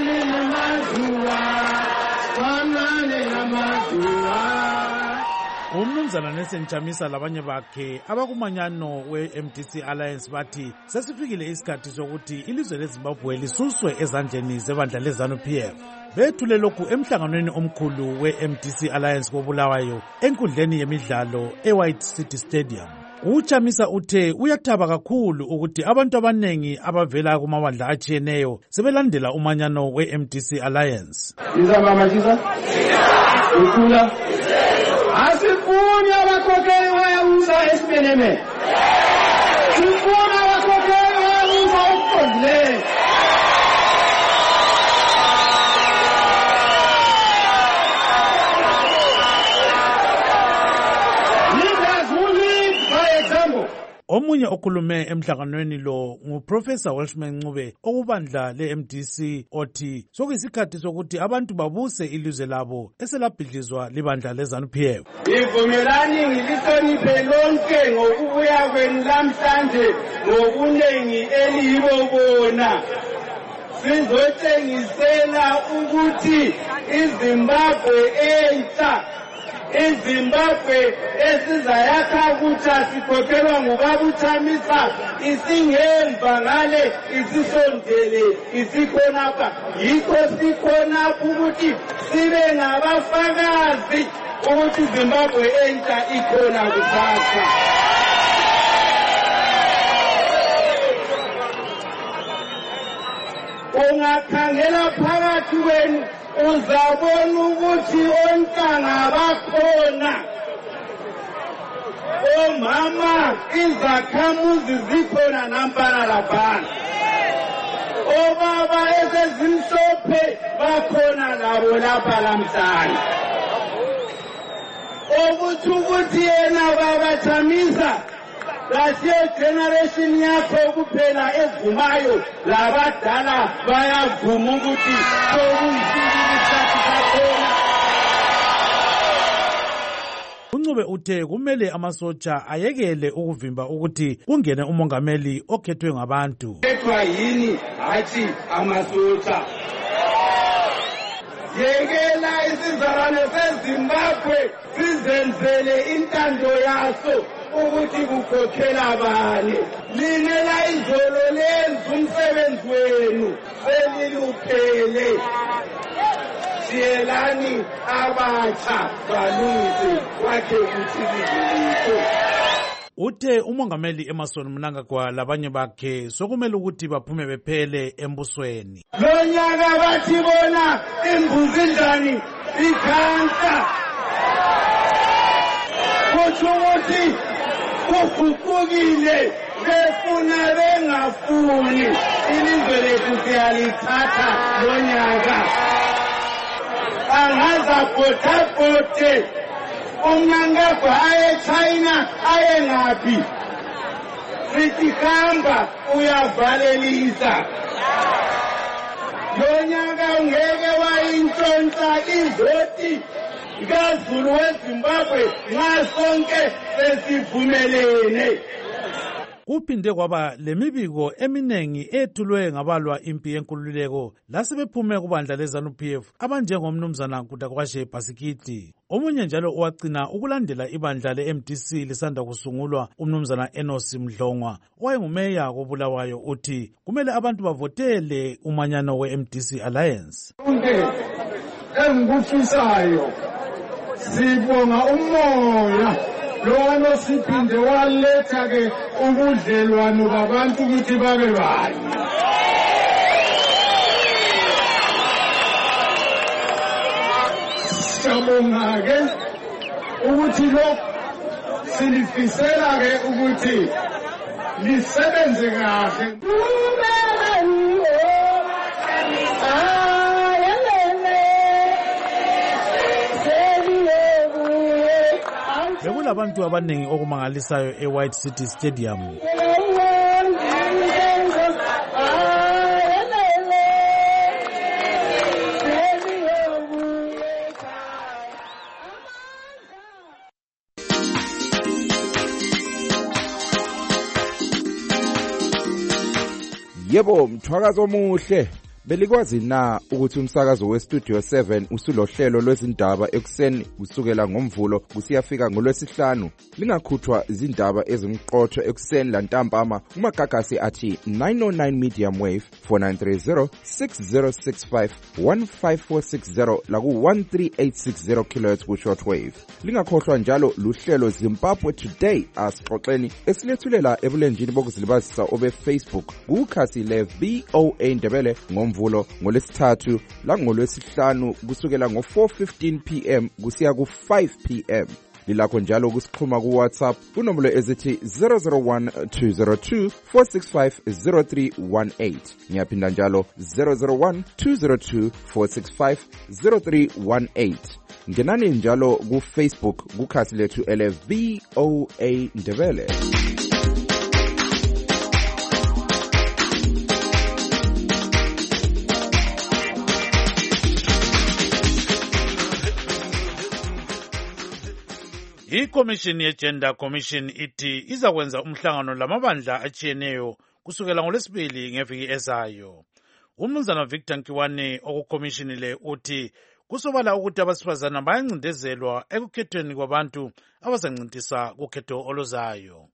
umnumzana Nelson Chamisa labanye bakhe abakumanyano we-M D C Alliance bathi sesifikile isikhathi sokuthi ilizwe leZimbabwe lisuswe ezandleni zebandla leZANU P F. Bethule lokhu emhlanganweni omkhulu we-M D C Alliance koBulawayo enkundleni yemidlalo eWhite City Stadium. Uchamisa uthe uyathaba kakhulu ukuthi abantu abanengi abavela kumawandla atshiyeneyo sebelandela umanyano we-M D C Alliance. Nizamamathisa? Ukhula? Asifuni abakhokheli bayawusa esipeneme. Sifuna abakhokheli bayawusa okuqondileyo. Omunye okhulume emhlanganweni lo nguProfessor Welshman Ncube okubandla le-M D C othi sokuyisikhathi sokuthi abantu babuse ilizwe labo eselabhidlizwa libandla leZANU P F. Ivumelani ngilihloniphe lonke ngokubuya kwenu lamhlanje ngokunengi eliyibo bona. Sizotshengisela ukuthi iZimbabwe entsha iZimbabwe esizayakha kutsha sikhokhelwa nguBabuchamisa isingemva ngale isisondele isikhonapha yikho sikhonapha ukuthi sibe ngabafakazi ukuthi iZimbabwe entsha ikhona kusasa. Ungakhangela phakathi kwenu uzabona ukuthi ontanga bakhona, omama izakhamuzi zikhona nampana laphana, obaba ezezimhlophe bakhona labo lapha lamhlanje. Okuthi ukuthi yena Babuchamisa lasiyo generation yakho kuphela evumayo labadala bayavuma ukuthi sokuyisikhathi sakhona. uNcube uthe kumele amasotsha ayekele ukuvimba ukuthi kungene umongameli okhethwe ngabantu. Kethwa yini hathi amasotsha? Yekela isizalwane seZimbabwe sizenzele intando yaso ukuthi kukhokhela bani. Linela izolo lenza umsebenzi wenu seliluphele. Siyelani abatsha balungise kwakhe ukuthi liziko. Uthe umongameli Emmerson Mnangagwa labanye bakhe sokumele ukuthi baphume bephele embusweni. Lonyaka bathi bona imbuzi njani ikhansa. Kuthi ukuthi kukhukukile befuna bengafuni ilizwe lethu siyalithatha lonyaka. Angaza potapote uMnangagwa aye China aye ngaphi sithi hamba uyavalelisa. Lonyaka ungeke wayintshontsha izoti kaZulu weZimbabwe ngasonke sesivumelene. Kuphinde kwaba lemibiko eminengi ethulwe ngabalwa impi yenkululeko lasebephume kubandla leZANU P F abanjengomnumzana Nkutakwashe Bhasikiti. Omunye njalo owagcina ukulandela ibandla le-M D C lisanda kusungulwa umnumzana Enos Mdlongwa owayengumeya koBulawayo uthi kumele abantu bavotele umanyano we-M D C Alliance. Engikufisayo sibonga umoya lona siphinde waletha ke ubudlelwano babantu ukuthi babe banye. Siyabonga ke ukuthi lo silifisela ke ukuthi lisebenze kahle. Bekulabantu abanengi okumangalisayo eWhite City Stadium. Yebo, mthwakazo omuhle. Belikwazi na ukuthi umsakazo weStudio seven usulohlelo lwezindaba ekuseni kusukela ngoMvulo kusiyafika ngoLwesihlanu. Lingakhuthwa izindaba ezimqotho ekuseni lantambama kumagagasi athi nine oh nine medium wave four nine three zero six zero six five one five four six zero laku one three eight six zero kilohertz ku shortwave. Lingakhohlwa njalo luhlelo Zimbabwe Today asixoxeni esilethulela ebulenjini bokuzilibazisa obe Facebook kukhasi le V O A Ndebele ngoMvulo ngoLesithathu la ngoLwesihlanu kusukela ngo four fifteen p m kusiya ku five p m. Lilakho njalo kusixhuma ku WhatsApp kunombolo ezithi zero zero one two zero two four six five zero three one eight. Ngiyaphinda njalo zero zero one two zero two four six five zero three one eight. Ngenani njalo ku Facebook kukhasi lethu ele V O A Ndebele. iKomishini yeGender Commission ithi izakwenza umhlangano lamabandla atshiyeneyo kusukela ngoLwesibili ngeviki ezayo. Umnumzana Victor Nkiwane okukomishini le uthi kusobala ukuthi abasifazana bayancindezelwa ekukhethweni kwabantu abazancintisa kukhetho oluzayo.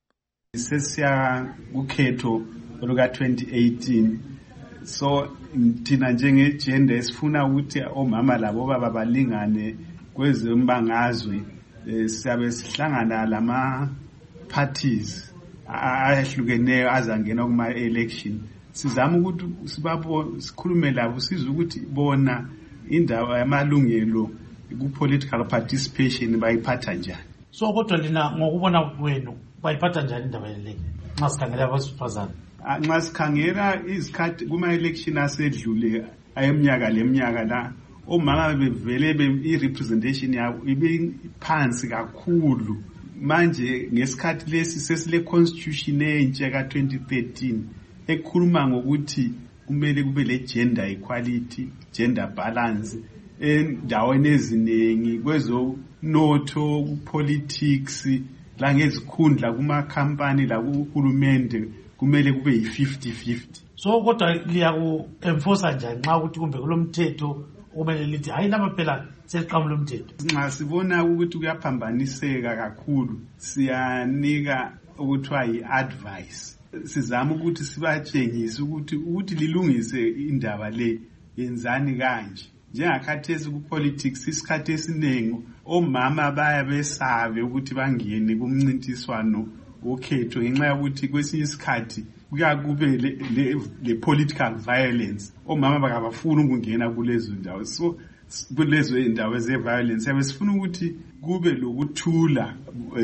Sesiya kukhetho oluka twenty eighteen. So thina njengegender sifuna ukuthi omama labo baba balingane kwezombangazwe. Siyabe sihlangana lama parties ahlukeneyo azangena kuma election. Sizama ukuthi sibabo sikhulume labo sizwe ukuthi bona indawo yamalungelo ku political participation bayiphatha njani. So kodwa lina ngokubona kwenu bayiphatha njani indaba le nxa sikhangela abasifazana? Nxa sikhangela izikhathi kuma election asedlule ayeminyaka leminyaka la omama bevele be i-representation yabo ibe phansi kakhulu. Manje ngesikhathi lesi sesile constitution entsha ka twenty thirteen ekhuluma ngokuthi kumele kube le gender equality, gender balance endaweni eziningi kwezonotho, kupolitics la ngezikhundla kuma company la kuhulumende kumele kube yi fifty fifty. So kodwa liyaku enforce njani nxa ukuthi kumbe kulomthetho kumele lithi hayi laba phela seliqamula umthetho? Nxa sibona ukuthi kuyaphambaniseka kakhulu siyanika ukuthiwa yi-advice. Sizama ukuthi sibatshengise ukuthi ukuthi lilungise indaba le yenzani kanje. Njengakhathesi ku-politics isikhathi esiningi omama baya besabe ukuthi bangene kumncintiswano wokhetho ngenxa yokuthi kwesinye isikhathi kuyakube le, le, le political violence. Omama bakabafuna ukungena kulezo ndawo. So kulezo indawo ze-violence yabe sifuna ukuthi kube lokuthula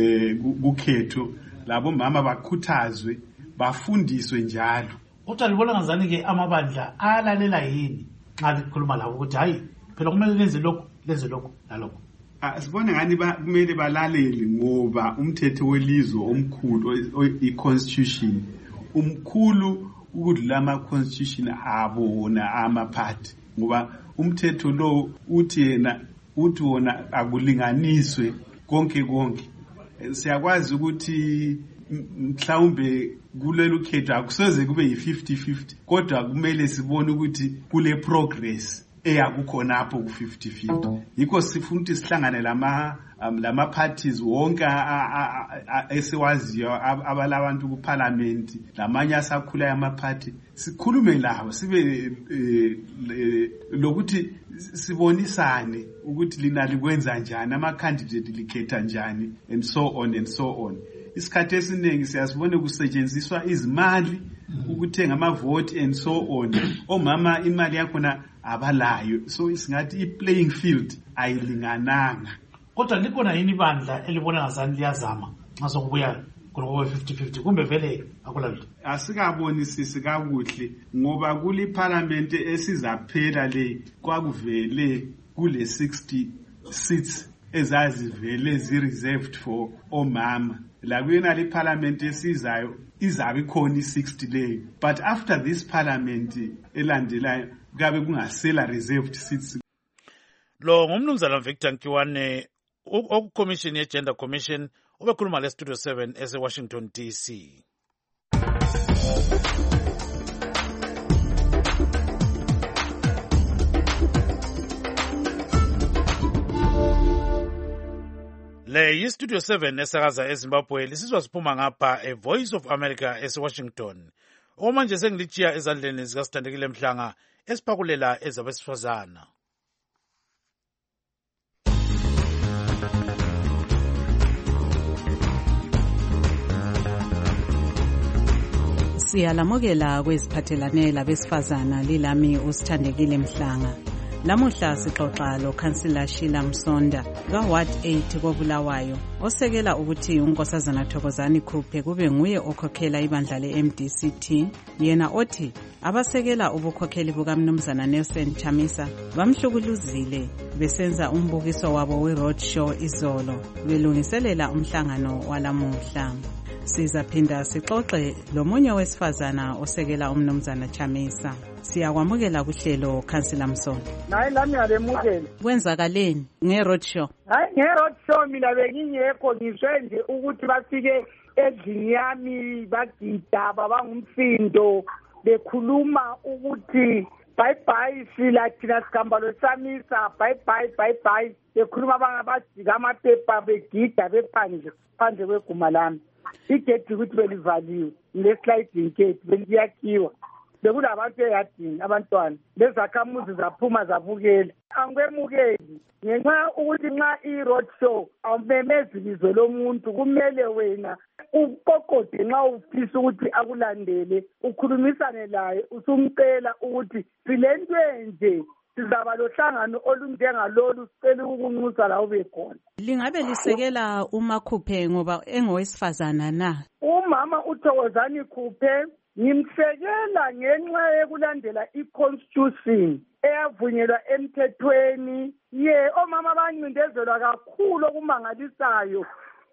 kukhetho labo mama bakhuthazwe bafundiswe njalo. Kodwa libona ngazani ke amabandla alalela yini nxa likhuluma labo ukuthi hayi phela kumele lenze lokho lenze lokho nalokho? Sibone ngani kumele balalele ngoba umthetho welizwe omkhulu i-constitution umkhulu ukudlula ama-constitution abona amaphathi ngoba umthetho lo uthi yena uthi wona akulinganiswe konke konke. Siyakwazi ukuthi mhlawumbe kulelo khetho akusoze kube yi fifty fifty kodwa kumele sibone ukuthi kule progress eyakukhona apho ku fifty fifty. Yikho sifuna ukuthi sihlangane lama lama parties wonke esiwaziyo abalabantu ku parliament lamanye asakhula ama party sikhulume labo sibe lokuthi sibonisane ukuthi lina likwenza njani ama candidate likhetha njani and so on and so on. Isikhathi esiningi siyasibona kusetshenziswa izimali ukuthenga ama vote and so on. Omama imali yakhona abalayo, so isingathi i-playing field ayilingananga. Kodwa likhona yini bandla elibona ngazani liyazama nxa sokubuya kulokuba fifty fifty kumbe vele akulalutho? Asikabonisisi kakuhle ngoba kuli parliament esizaphela le kwakuvele kule sixty seats ezazivele zi-reserved for omama. La kuyena le parliament esizayo izabe khona i-sixty leyo, but after this parliament elandelayo kabe kungasela reserved seats. Lo ngumnumzana Victor Nkiwane okukomishini ye-Gender Commission obekhuluma le Studio seven ese-Washington D C. yi-studio seven esakaza ezimbabwe lisizwa siphuma ngapha e-voice of america ese-washington. Omanje sengilitshiya ezandleni zikasithandekile Mhlanga esiphakulela ezabesifazana. Siyalamukela kweziphathelane labesifazana lilami usithandekile Mhlanga. Lamuhla sixoxa lo Councillor Sheila Msonda ka Ward eight koBulawayo osekela ukuthi uNkosazana Thokozani Khuphe kube nguye okhokhela ibandla le-M D C T, yena othi abasekela ubukhokheli bukaMnumzana Nelson Chamisa bamhlukuluzile besenza umbukiso wabo we-road show izolo belungiselela umhlangano walamuhla. Sizaphinda sixoxe lomunye wesifazana osekela uMnumzana Chamisa. Siyakwamukela kuhlelo Councillor Msonda. Hayi lami ngiyalemukela. Kwenzakaleni nge-road show? Hayi nge-road show mina bengingekho, ngizwe nje ukuthi bafike endlini yami bagida babangumsindo bekhuluma ukuthi bye bye sila thina sigambalo Chamisa, bye bye bye bye, bekhuluma bangabajika amaphepha begida bephandle phandle kweguma lami. Igedi ukuthi belivaliwe ngesliding gate beliyakhiwa, bekulabantu eyadini abantwana bezakhamuzi zaphuma zabukela. Angikwemukeli ngenxa ukuthi nxa i-road show awumemezi bizo lomuntu, kumele wena uqoqode nxa ufisa ukuthi akulandele ukhulumisane laye usumcela ukuthi silento nje sizaba lohlangano olunjengalolu sicela ukunxusa la ube khona. Lingabe lisekela uMakhuphe ngoba engowesifazana na? Umama uThokozani Khuphe ngimsekela ngenxa yokulandela i-constitution eyavunyelwa emthethweni. Ye omama bancindezelwa kakhulu okumangalisayo.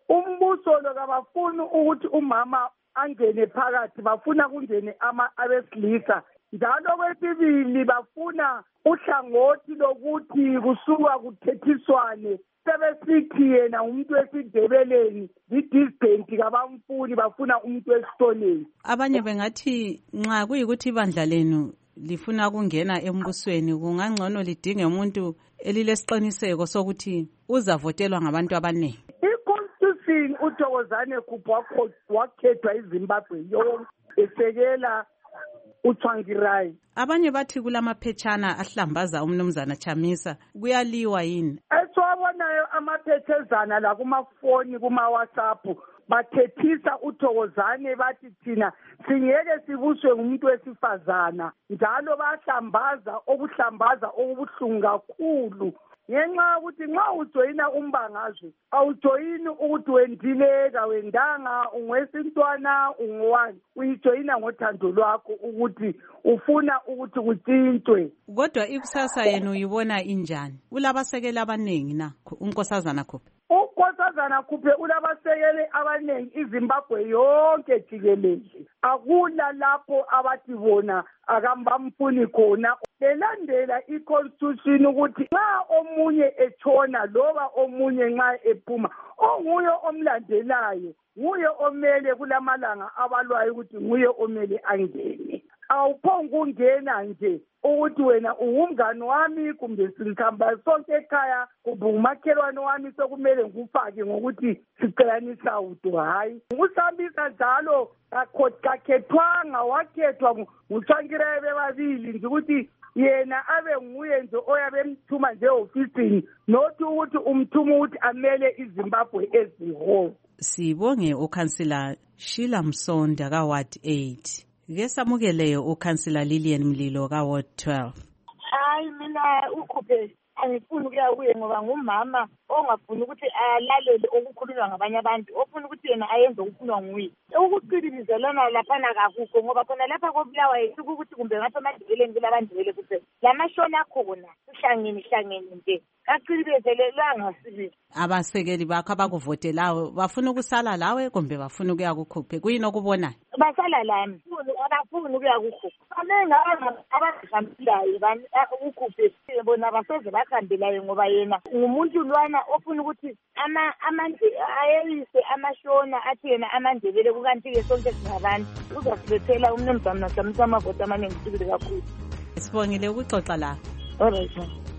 Umbuso lo kabafuni ukuthi umama angene phakathi, bafuna kungene ama abesilisa. Njalo kwesibili bafuna uhlangothi lokuthi kusuka kuthethiswane, sebesithi yena umuntu wesidebeleni lidisbenti kabamfuni, bafuna umuntu wesitoleni. Abanye bengathi nxa kuyikuthi ibandla lenu lifuna kungena embusweni kungangcono lidinge umuntu elilesiqiniseko sokuthi uzavotelwa ngabantu abaningi. I-constitution uThokozani Khuphe wakhethwa iZimbabwe yonke esekela uTsvangirai. Abanye bathi kulamaphetshana ahlambaza uMnumzana Chamisa, kuyaliwa yini? Esiwabonayo amaphethezana la kumafoni kuma-WhatsApp bathethisa uThokozani bathi thina singeke sibuswe ngumuntu wesifazana, njalo bahlambaza okuhlambaza okubuhlungu kakhulu. Ngenxa ukuthi nxa ujoyina umbangazwe awujoyini ukuthi wendileka wendanga ungwesintwana ungowani, uyijoyina ngothando lwakho ukuthi ufuna ukuthi kucintwe. Kodwa ikusasa yenu uyibona injani? Ulabasekeli abaningi na uNkosazana Khuphe? uNkosazana Khuphe ulabasekeli abaningi iZimbabwe yonke jikelele. Akula lapho abathi bona akambamfuni khona. Belandela i-constitution ukuthi nxa omunye etshona loba omunye nxa ephuma, onguye omlandelayo nguye omele kulamalanga abalwayo ukuthi nguye omele angene. Awuphonga ungena nje ukuthi wena ungumngane wami kumbe sikhamba sonke ekhaya kumbe umakhelwane wami sokumele ngufake ngokuthi sicelanisa udo. Hayi, uSambisa njalo kakhethwanga, wakhethwa nguTsvangirai bebabili nje ukuthi yena abe nguye nje oyabe emthuma nje ofisini, nothi ukuthi umthuma ukuthi amele iZimbabwe ezihole. Sibonge uCouncillor Sheila Msonda ka Ward eight. Ke samukele uCouncillor Lillian Mlilo ka Ward twelve. Hayi mina uKhuphe angifuni ukuya kuye ngoba ngumama ongafuni ukuthi alalele okukhulunywa ngabanye abantu, ofuna ukuthi yena ayenze okufunwa nguye. Ukucilibizelana laphana kakukho ngoba khona lapha koBulawayo ukuthi kumbe ngapha eMandebeleni kulabandebele kuphela. Lamashona khona sihlangene hlangene nje. Kacilibezelelanga sibili. Abasekeli bakho abakuvotelayo bafuna ukusala lawe kumbe bafuna ukuya kuKhuphe? Kuyini okubonayo? Basala lami. Abafuni ukuya kuKhuphe. Abanenga abahambilayo uKhuphe bona basoze bakhambelayo ngoba yena ngumuntu lwana ofuna ukuthi ama amanje ayelise amashona athi yena amandebele kukanti ke sonke singabantu uzasilethela uMnumzana Chamisa amavoti amaningi sibili kakhulu. Sibongile ukuxoxa la. Alright.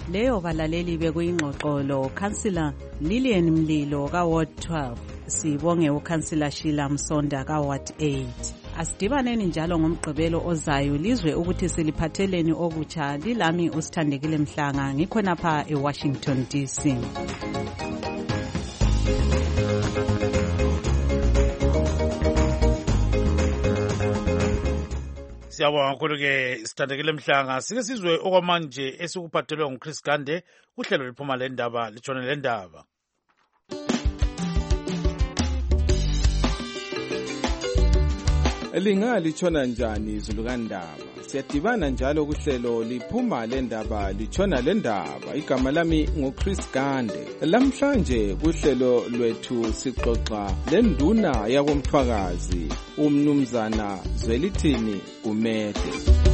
leyo balaleli bekuyingqoqolo Councillor Lillian Mlilo kaWard twelve, sibonge uCouncillor Sheila Msonda kaWard eight. Asidibaneni njalo ngomgqibelo ozayo lizwe ukuthi siliphatheleni okutsha. Lilami uSithandekile Mhlanga, ngikhonapha eWashington D C. Siyabonga kakhulu-ke Sithandekile Mhlanga. Sike sizwe okwamanje esikuphathelwe nguChris Gande kuhlelo liphuma le ndaba litshone le ndaba. Lingalitshona njani izulu kaNdaba? Siyadibana njalo kuhlelo liphuma le ndaba litshona le ndaba. Igama lami nguChris Gande. Lamhlanje kuhlelo lwethu sixoxa lenduna yakomthwakazi umnumzana Zwelithini Gumede.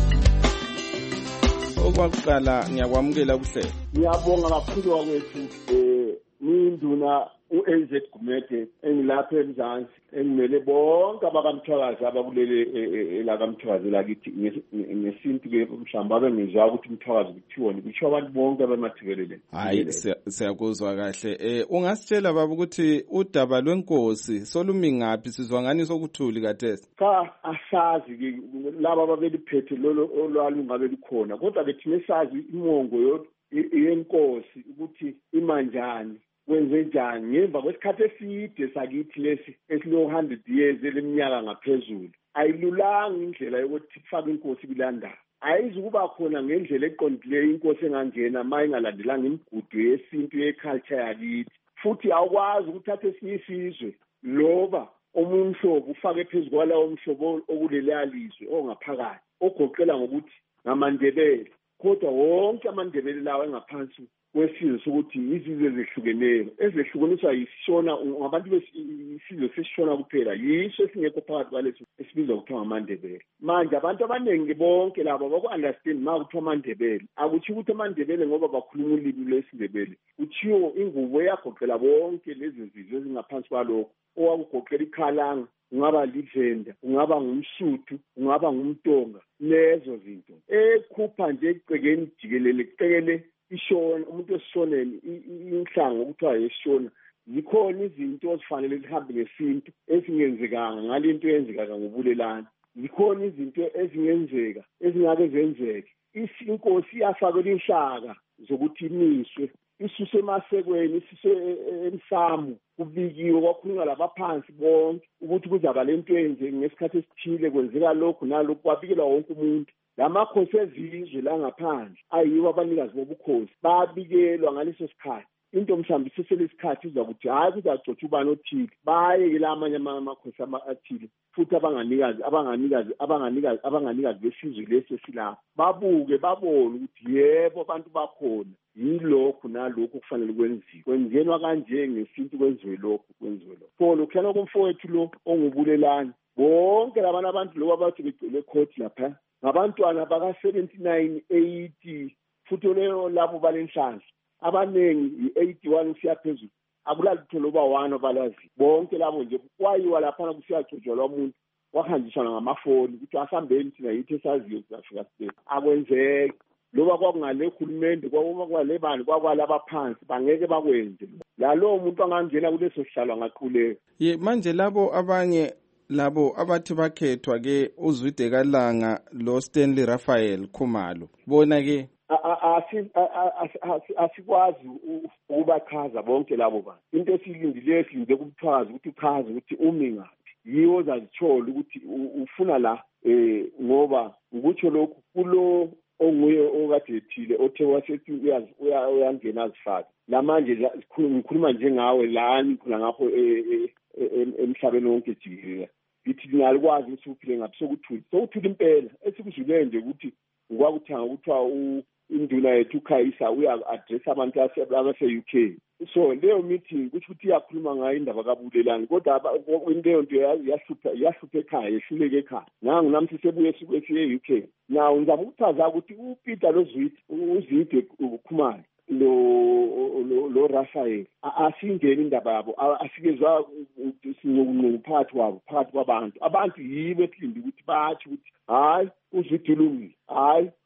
Okwakuqala ngiyakwamukela kuhlelo. Ngiyabonga kakhulu wakwethu eh minduna u-A Z Gumede engilapha eMzansi engimele bonke abakamthwakazi abakulele elakamthwakazi lakithi ngesintu ke mhlawumbe babe ngizwa ukuthi umthwakazi kuthiwoni kusho abantu bonke abamathibelele. Hayi siyakuzwa kahle. Eh ungasitshela baba ukuthi udaba lwenkosi solumi ngaphi sizwa ngani sokuthuli kathesi? Cha asazi ke laba ababeliphethe lolo olwalunga belikhona kodwa ke thina sazi imongo yenkosi ukuthi imanjani wenze njani ngemva kwesikhathi eside sakithi lesi esilo one hundred years eleminyaka ngaphezulu. Ayilulanga indlela yokuthi kufake inkosi kulandaba. Ayizukuba khona ngendlela eqondileyo inkosi engangena mayingalandelanga imigudu yesintu yeculture yakithi. Futhi awukwazi ukuthatha esinye isizwe loba omunye umhlobo ufake phezu kwalawo umhlobo okulelalizwe ongaphakathi ogoqela ngokuthi ngamaNdebele, kodwa wonke amaNdebele lawo engaphansi kwesizwe sokuthi izizwe ezehlukeneyo ezehlukaniswa yisishona ngabantu besizwe sesishona kuphela yiso esingekho phakathi kwaleso esibizwa kuthiwa ngamaNdebele. Manje abantu abaningi bonke labo baku-understand ma kuthiwa amaNdebele akutsho ukuthi amaNdebele ngoba bakhuluma ulimi lwesiNdebele, kuthiwo ingubo eyagoqela bonke lezi zizwe ezingaphansi kwalokho owakugoqela ikhalanga, ungaba lidlenda, ungaba ngumSuthu, ungaba ngumTonga, lezo zinto ekhupha nje ecekeni jikelele cekele ishona umuntu esishoneni inhlanga okuthiwa yeshona. Zikhona izinto ezifanele zihambe ngesintu ezingenzekanga ngalinto eyenzeka ngobulelani. Zikhona izinto ezingenzeka ezingake zenzeke. Inkosi iyafakela inhlaka zokuthi imiswe isuse emasekweni isuse emsamu kubikiwe kwakhulunywa labaphansi bonke ukuthi kuzaba lento enje ngesikhathi esithile kwenzeka lokhu nalokhu kwabikelwa wonke umuntu. Lamakhosi ezizwe la ngaphandle ayiwo abanikazi bobukhosi babikelwa ngaleso sikhathi. Into mhlawumbe seselesikhathi izwa ukuthi hayi kuzagcotshwa ubani othile baye ke la amanye amakhosi athile futhi abanganikazi abanganikazi abanganikazi abanganikazi besizwe lesi silapha babuke babone ukuthi yebo abantu bakhona yilokhu nalokhu kufanele kwenziwe kwenziwa kanje ngesintu kwenziwe lokhu kwenziwe lokhu. So lokhana komfowethu lo ongubulelani bonke labana abantu lo abathi becele court lapha ngabantwana baka seventy-nine eighty futhi leyo labo balenhlanhla abanengi i-eighty-one siyaphezulu akulalitho loba one obalazi bonke labo nje kwayiwa lapha kusiyagcotshwa umuntu wahanjiswa ngamafoni ukuthi asambeni thina yithi esaziyo sizafika sibe akwenzeki loba kwakungale khulumende kwakuba kwale bani kwakwalaba phansi bangeke bakwenze lalo muntu angangena kuleso sihlalo angaqhuleka. Ye manje labo abanye labo abathi bakhethwa ke uZwide Kalanga lo Stanley Raphael Khumalo bona ke asikwazi ukubachaza bonke labo bantu. Into esilindileyo silinde kubuchaza ukuthi uchaze ukuthi umi ngaphi yiwo zazithola ukuthi ufuna la eh ngoba ukutsho lokhu kulo onguye okade ethile othe wasethi uyazi uyangena azifake la manje ngikhuluma njengawe lani khona ngapho emhlabeni wonke jikelele lithi lingalikwazi ukuthi uphile ngaphi sokuthula sokuthula impela esikuzwile nje ukuthi ngikwakuthanga ukuthiwa induna yethu uKhayisa uya-address abantu abase-U K. So leyo meeting kusho ukuthi iyakhuluma ngayo indaba kabulelani kodwa leyo nto yahlupha yahlupha ekhaya yehluleke ekhaya nangu nami sisebuye siye-U K. Now ngizama ukuchaza ukuthi uPeter loZwide uZwide Khumalo lo lo Raphael asingeni indaba yabo asikezwa sinqunqu phakathi kwabo phakathi kwabantu abantu yibo esilinde ukuthi bathi ukuthi hayi uZwide ulungile hayi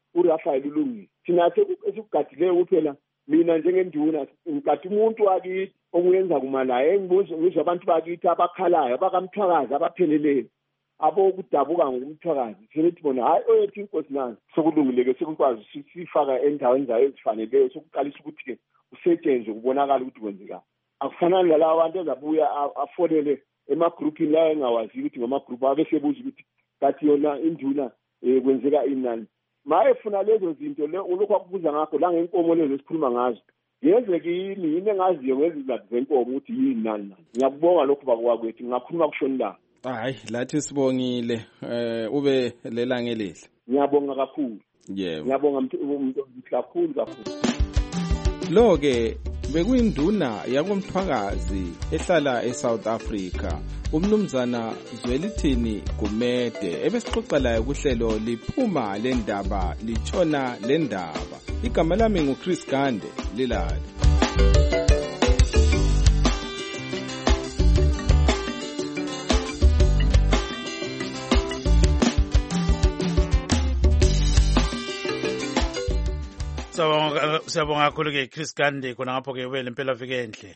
uRafael ulungile thina esikugadile kuphela mina njengenduna ngikade umuntu wakithi okuyenza kumalaye ngibuzo ngizwe abantu bakithi abakhalayo abakamthwakazi abapheleleyo abokudabuka ngokumthwakazi sithi bona hayi oyethi inkosi nani sokulungileke sikukwazi sifaka endaweni zayo ezifaneleyo sokuqalisa ukuthi ke usetshenzwe kubonakala ukuthi kwenzeka akufanani nalabo abantu ezabuya afonele emagroupini la engawazi ukuthi ngama-group abe sebuza ukuthi kathi yona induna um kwenzeka inani maye funa lezo zinto lokhu akubuza ngakho la ngenkomo lezo esikhuluma ngazo yenzeka yini yini engaziyo ngezizathu zenkomo ukuthi yini nani nani ngiyakubonga lokhu bakwakwethu ngingakhuluma kushoni la hayi lathi sibongile eh ube lelanga elihle ngiyabonga kakhulu yebo ngiyabonga umuntu kakhulu kakhulu lo ke bekuyinduna yakomthwakazi ehlala eSouth Africa umnumzana Zwelithini Gumede ebesixoxa laye kuhlelo liphuma lendaba litshona lendaba igama lami nguChris Gande lilali Siyabonga kakhulu ke Chris Gande khona ngapho ke ube lempela viki enhle.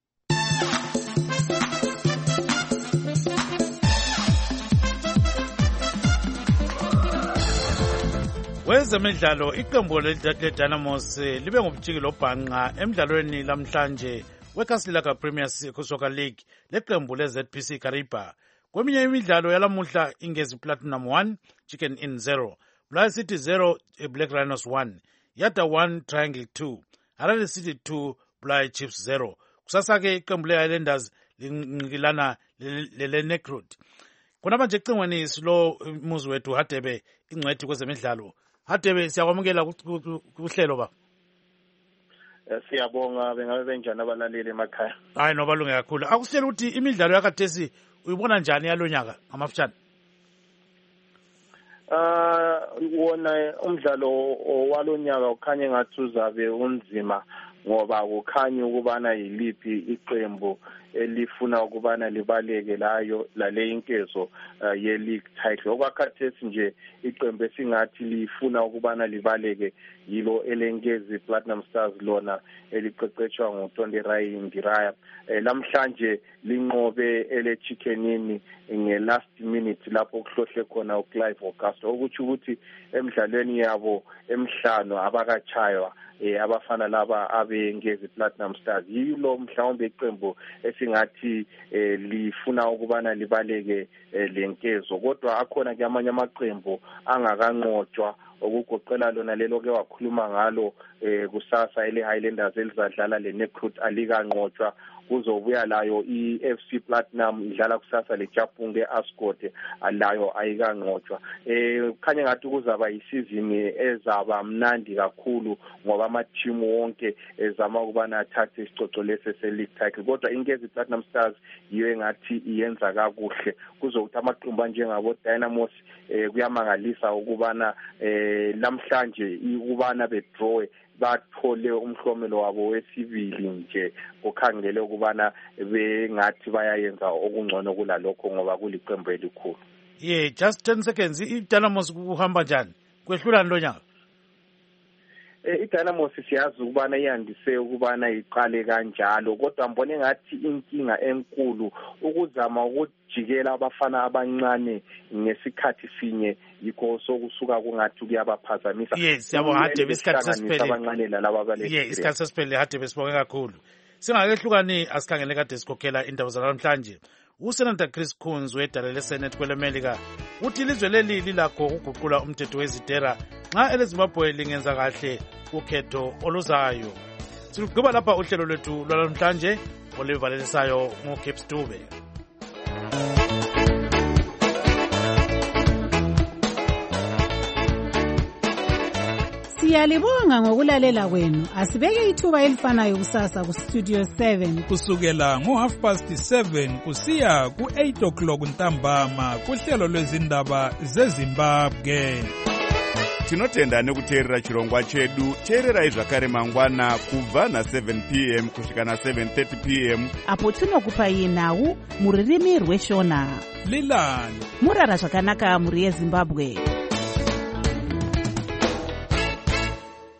Wezemidlalo iqembu leDynamos libe ngumjikelo obhanqa emidlalweni lamhlanje weKasilaka Premier Soccer League leqembu leZ P C Kariba. Kweminye imidlalo yalamuhla Ingezi Platinum one Chicken Inn zero Black City zero Black Rhinos one Yada one Triangle two Harare City two Black Chiefs zero. Kusasa ke iqembu leHighlanders lingqikilana leNecrot. Khona manje ecingweni silo umuzi wethu Hadebe ingcwethi kwezemidlalo. Hadebe siyakwamukela kuhlelo ba. Siyabonga bengabe benjani abalaleli emakhaya. Hayi no balunge kakhulu. Akusitshela ukuthi imidlalo yakhathesi uyibona njani yalonyaka ngamafutshane? Ah wona umdlalo walonyaka ukhanye ngathi uzabe unzima ngoba kukhanya ukubana yiliphi iqembu elifuna ukubana libaleke layo lale inkezo uh, ye league title okwakhathesi nje iqembu esingathi lifuna ukubana libaleke yilo elenkezi Platinum Stars lona eliqeqetshwa nguTonderai Ndiraya eh, lamhlanje linqobe ele Chickenini nge last minute lapho kuhlohle khona uClive Augusto okuthi ukuthi emidlalweni yabo emhlano abakachaywa eh, abafana laba abengezi Platinum Stars yilo mhlawumbe iqembu esingathi eh, lifuna ukubana libaleke eh, lenkezo kodwa akhona ke amanye amaqembu angakanqotshwa okugoqela lona lelo ke wakhuluma ngalo eh, kusasa ele Highlanders elizadlala leNecrot alikanqotshwa kuzobuya layo iF C Platinum idlala kusasa leJapunge Ascot alayo ayikanqotshwa eh khanye ngathi kuzaba isizini ezaba mnandi kakhulu ngoba ama team wonke ezama ukubana athathe isicoco lese se league title kodwa inkezi Platinum Stars yiyo ngathi iyenza kakuhle kuzokuthi amaqembu njengabo Dynamos eh kuyamangalisa ukubana eh lamhlanje ukubana bedraw bathole umhlomelo wabo wesibili nje okhangele ukubana bengathi bayayenza okungcono kulalokho ngoba kuliqembu elikhulu. Yeah, just ten seconds iDynamos kuhamba njani kwehlula ndonyaka? Eh iDynamos siyazi ukubana iyandise ukubana iqale kanjalo kodwa mbone ngathi inkinga enkulu ukuzama ukujikela abafana abancane ngesikhathi sinye yikho sokusuka kungathi kuyabaphazamisa. Yes, siyabonga Hadebe isikhathi sesiphele abancane lalabo abale. Yeah, isikhathi sesiphele Hadebe sibonge kakhulu. Singakehlukani asikhangele kade sikhokhela indaba zalamhlanje. uSenator Chris Coons wedala leSenate kweleMelika uthi ilizwe leli lilakho ukuguqula umthetho wezidera nxa eleZimbabwe lingenza kahle ukhetho oluzayo. Sigqiba lapha uhlelo lwethu lwalamhlanje olivalelisayo ngoCape Dube. Siyalibonga ngokulalela kwenu. Asibeke ithuba elifanayo kusasa ku Studio seven kusukela ngo half past seven kusiya ku eight o'clock ntambama kuhlelo lwezindaba zeZimbabwe. Tinotenda nekuteerera chirongwa chedu. Teererai zvakare mangwana kubva na seven p m kusvika na seven thirty p m apo tinokupai nhau muririmi rweshona. Lilani murara zvakanaka muri yeZimbabwe.